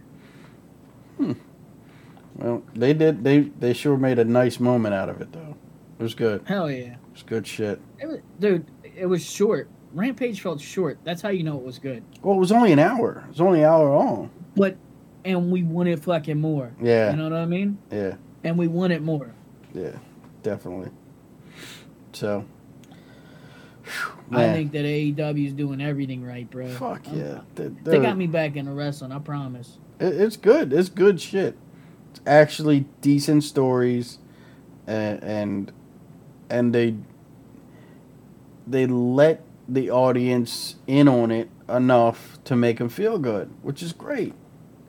B: Well, they did. They they sure made a nice moment out of it, though. It was good.
C: Hell yeah,
B: It was good shit.
C: it was, dude. It was short. Rampage felt short. That's how you know it was good.
B: Well, it was only an hour. It was only an hour long.
C: But and we wanted fucking more.
B: Yeah.
C: You know what I mean?
B: Yeah.
C: And we wanted more.
B: Yeah. Definitely. So. Whew,
C: I
B: man.
C: think that A E W is doing everything right, bro.
B: Fuck
C: I'm-
B: yeah. They,
C: They got me back into wrestling, I promise.
B: It, it's good. It's good shit. It's actually decent stories, and and and they they let the audience in on it enough to make them feel good, which is great. It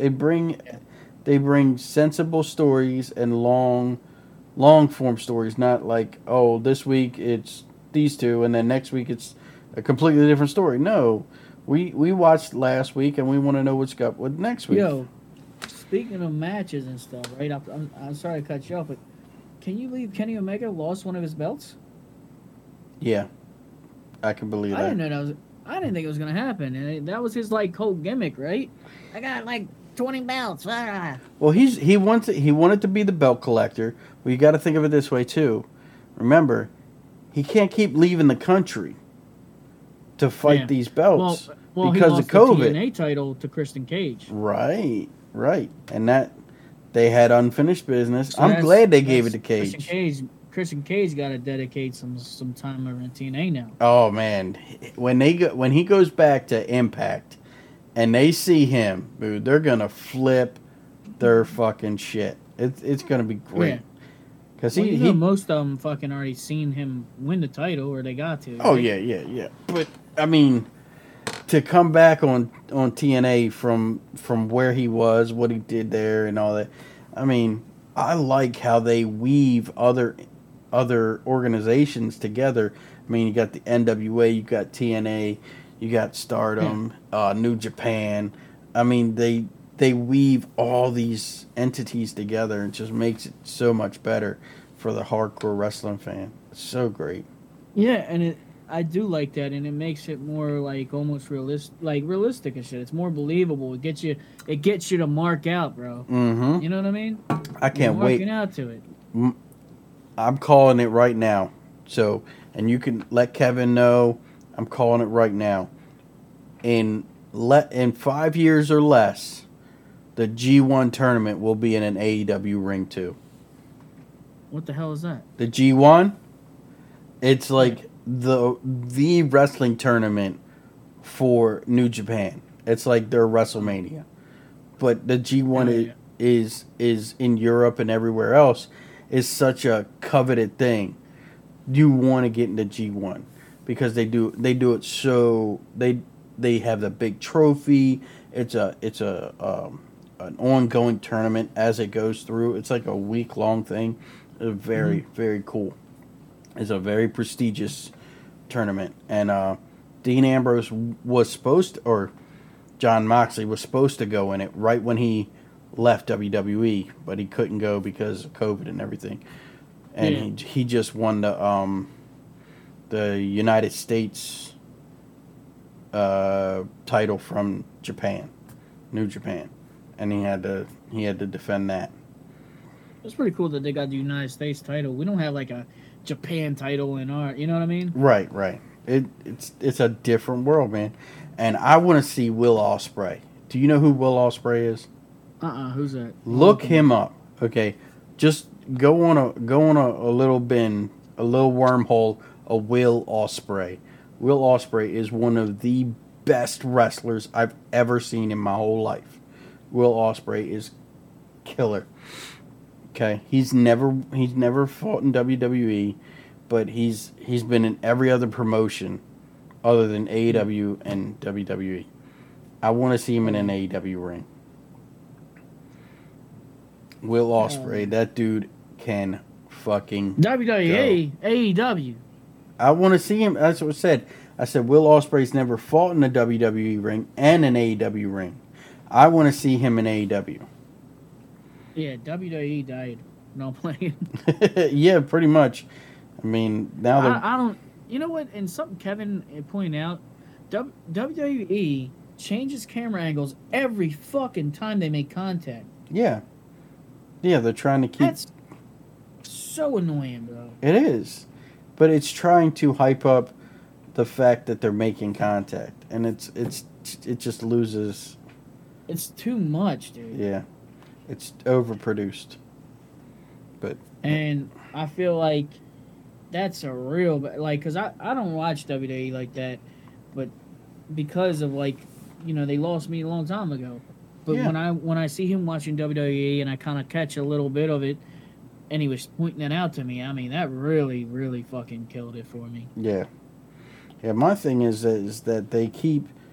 B: They bring, they bring sensible stories and long, long form stories. Not like, oh, this week it's these two, and then next week it's a completely different story. No, we we watched last week, and we want to know what's up with next week.
C: Yo, speaking of matches and stuff, right? I'm, I'm, I'm sorry to cut you off, but can you believe Kenny Omega lost one of his belts?
B: Yeah, I can believe
C: I
B: that.
C: didn't know that was. I didn't think it was gonna happen, and it, that was his like whole gimmick, right? I got like twenty belts. Ah.
B: Well, he's he wants he wanted to be the belt collector. Well, you got to think of it this way too. Remember, he can't keep leaving the country to fight
C: Yeah.
B: these belts
C: Well, well,
B: because
C: he
B: of
C: lost the
B: COVID.
C: T N A title to Kristen Cage.
B: Right, right, and that they had unfinished business.
C: So
B: I'm
C: that's-
B: glad they gave it to
C: that's- Kristen
B: Cage.
C: Cage. Kristen Cage got to dedicate some some time over in T N A now.
B: Oh man, when they go when he goes back to Impact, and they see him, dude, they're gonna flip their fucking shit. It's it's gonna be great.
C: Yeah.
B: Cause
C: Well,
B: he,
C: you know,
B: he
C: most of them fucking already seen him win the title, or they got to.
B: oh
C: right?
B: yeah yeah yeah. But I mean, to come back on on T N A from from where he was, what he did there, and all that. I mean, I like how they weave other other organizations together. I mean, you got the N W A, you got T N A, you got Stardom, uh, New Japan. I mean, they they weave all these entities together and just makes it so much better for the hardcore wrestling fan. It's so great.
C: Yeah, and it, I do like that, and it makes it more like almost realistic, like realistic and shit. It's more believable. It gets you, it gets you to mark out, bro.
B: Mm-hmm.
C: You know what I mean?
B: I can't
C: You're
B: wait.
C: marking out to it.
B: I'm calling it right now. So, and you can let Kevin know. I'm calling it right now. In let in five years or less, the G one tournament will be in an A E W ring too.
C: What the hell is that?
B: The G one, it's like the the wrestling tournament for New Japan. It's like their WrestleMania, but the G one
C: Oh,
B: is,
C: yeah.
B: is is in Europe and everywhere else is such a coveted thing. You want to get into G one because they do they do it so they they have the big trophy. It's a it's a um, an ongoing tournament as it goes through. It's like a week long thing. It's very
C: Mm-hmm.
B: very cool. It's a very prestigious tournament, and uh, Dean Ambrose was supposed to, or John Moxley was supposed to go in it right when he left W W E, but he couldn't go because of COVID and everything. And
C: Yeah.
B: he he just won the um the United States uh, title from Japan, New Japan, and he had to he had to defend that.
C: It's pretty cool that they got the United States title. We don't have like a Japan title in our, you know what I mean?
B: Right, right. It it's it's a different world, man. And I want to see Will Ospreay. Do you know who Will Ospreay is?
C: Uh-uh, who's that?
B: Look him up. Okay, just go on a go on a, a little bin, a little wormhole of Will Ospreay. Will Ospreay is one of the best wrestlers I've ever seen in my whole life. Will Ospreay is killer. Okay, he's never he's never fought in W W E, but he's he's been in every other promotion other than A E W and W W E. I want to see him in an A E W ring. Will Ospreay, that dude can fucking.
C: W W E, A E W.
B: I want to see him. That's what I said. I said Will Ospreay's never fought in a W W E ring and an A E W ring. I want to see him in A E W.
C: Yeah, W W E died. No I'm playing.
B: Yeah, pretty much. I mean, now they're.
C: I, I don't. You know what? And something Kevin pointed out, W W E changes camera angles every fucking time they make contact.
B: Yeah. Yeah, they're trying to keep.
C: That's so annoying, bro.
B: It is. But it's trying to hype up the fact that they're making contact. And it's it's it just loses.
C: It's too much, dude.
B: Yeah. It's overproduced. But
C: And I feel like that's a real like because I, I don't watch W W E like that, but because of like you know they lost me a long time ago. But
B: Yeah.
C: when I when I see him watching W W E and I kind of catch a little bit of it, and he was pointing it out to me, I mean that really really fucking killed it for me.
B: yeah. Yeah, my thing is is that they keep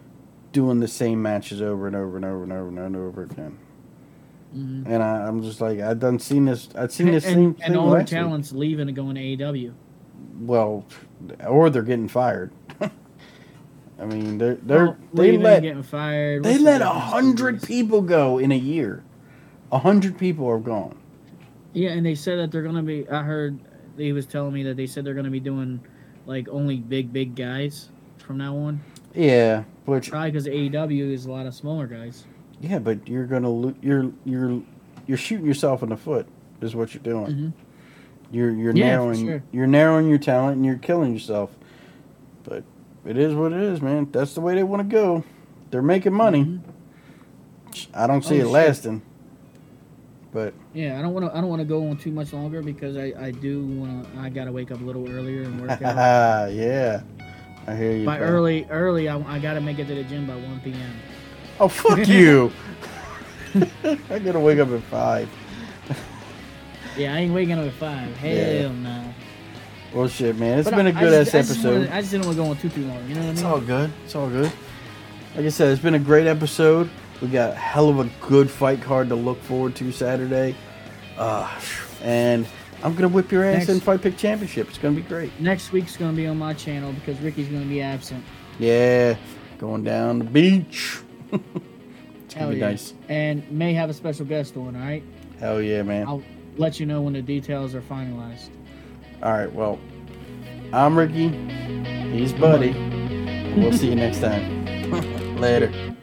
B: doing the same matches over and over and over and over and over, and over again.
C: Mm-hmm.
B: And I, I'm just like, I've done seen this. I've seen
C: And,
B: this
C: and,
B: same
C: and
B: thing
C: all their
B: last week.
C: talents leaving and going to A E W.
B: Well, or they're getting fired. I mean, they're they're
C: Well,
B: they
C: leaving,
B: let
C: getting fired.
B: they
C: what's the
B: let a
C: difference
B: hundred
C: between
B: people go in a year. A hundred people are gone.
C: these? Yeah, and they said that they're gonna be. I heard he was telling me that they said they're gonna be doing like only big big guys from now on.
B: Yeah, which
C: Probably because A E W is a lot of smaller guys.
B: yeah, but you're gonna lo- you're you're you're shooting yourself in the foot. Is what you're doing.
C: Mm-hmm.
B: You're you're
C: Yeah, for
B: narrowing
C: sure.
B: you're narrowing your talent and you're killing yourself. But it is what it is, man. That's the way they want to go. They're making money.
C: Mm-hmm.
B: I don't see
C: Oh,
B: it
C: shit.
B: lasting. But
C: Yeah, I don't want to. I don't want to go on too much longer because I, I do want to. I gotta wake up a little earlier and work out.
B: yeah, I hear you.
C: by
B: pal.
C: early, early, I, I gotta make it to the gym by one p.m.
B: Oh fuck you! I gotta wake up at five.
C: Yeah, I ain't waking up at five. Hell
B: Yeah.
C: no.
B: Well, shit, man. It's
C: But
B: been
C: I-
B: a
C: I
B: good
C: just-
B: ass
C: I just
B: episode.
C: wanna- I just didn't want to go on too too long. You know what I
B: It's
C: mean?
B: all good. It's all good. Like I said, it's been a great episode. We got a hell of a good fight card to look forward to Saturday. Uh, and I'm gonna whip your ass
C: Next-
B: in Fight Pick Championship. It's gonna be great.
C: Next week's gonna be on my channel because Ricky's gonna be absent.
B: Yeah, going down the beach. It's gonna
C: Hell
B: be
C: yeah.
B: nice.
C: And may have a special guest on. All right.
B: Hell yeah, man.
C: I'll let you know when the details are finalized.
B: All right, well, I'm Ricky. He's Buddy. We'll see you next time. Later.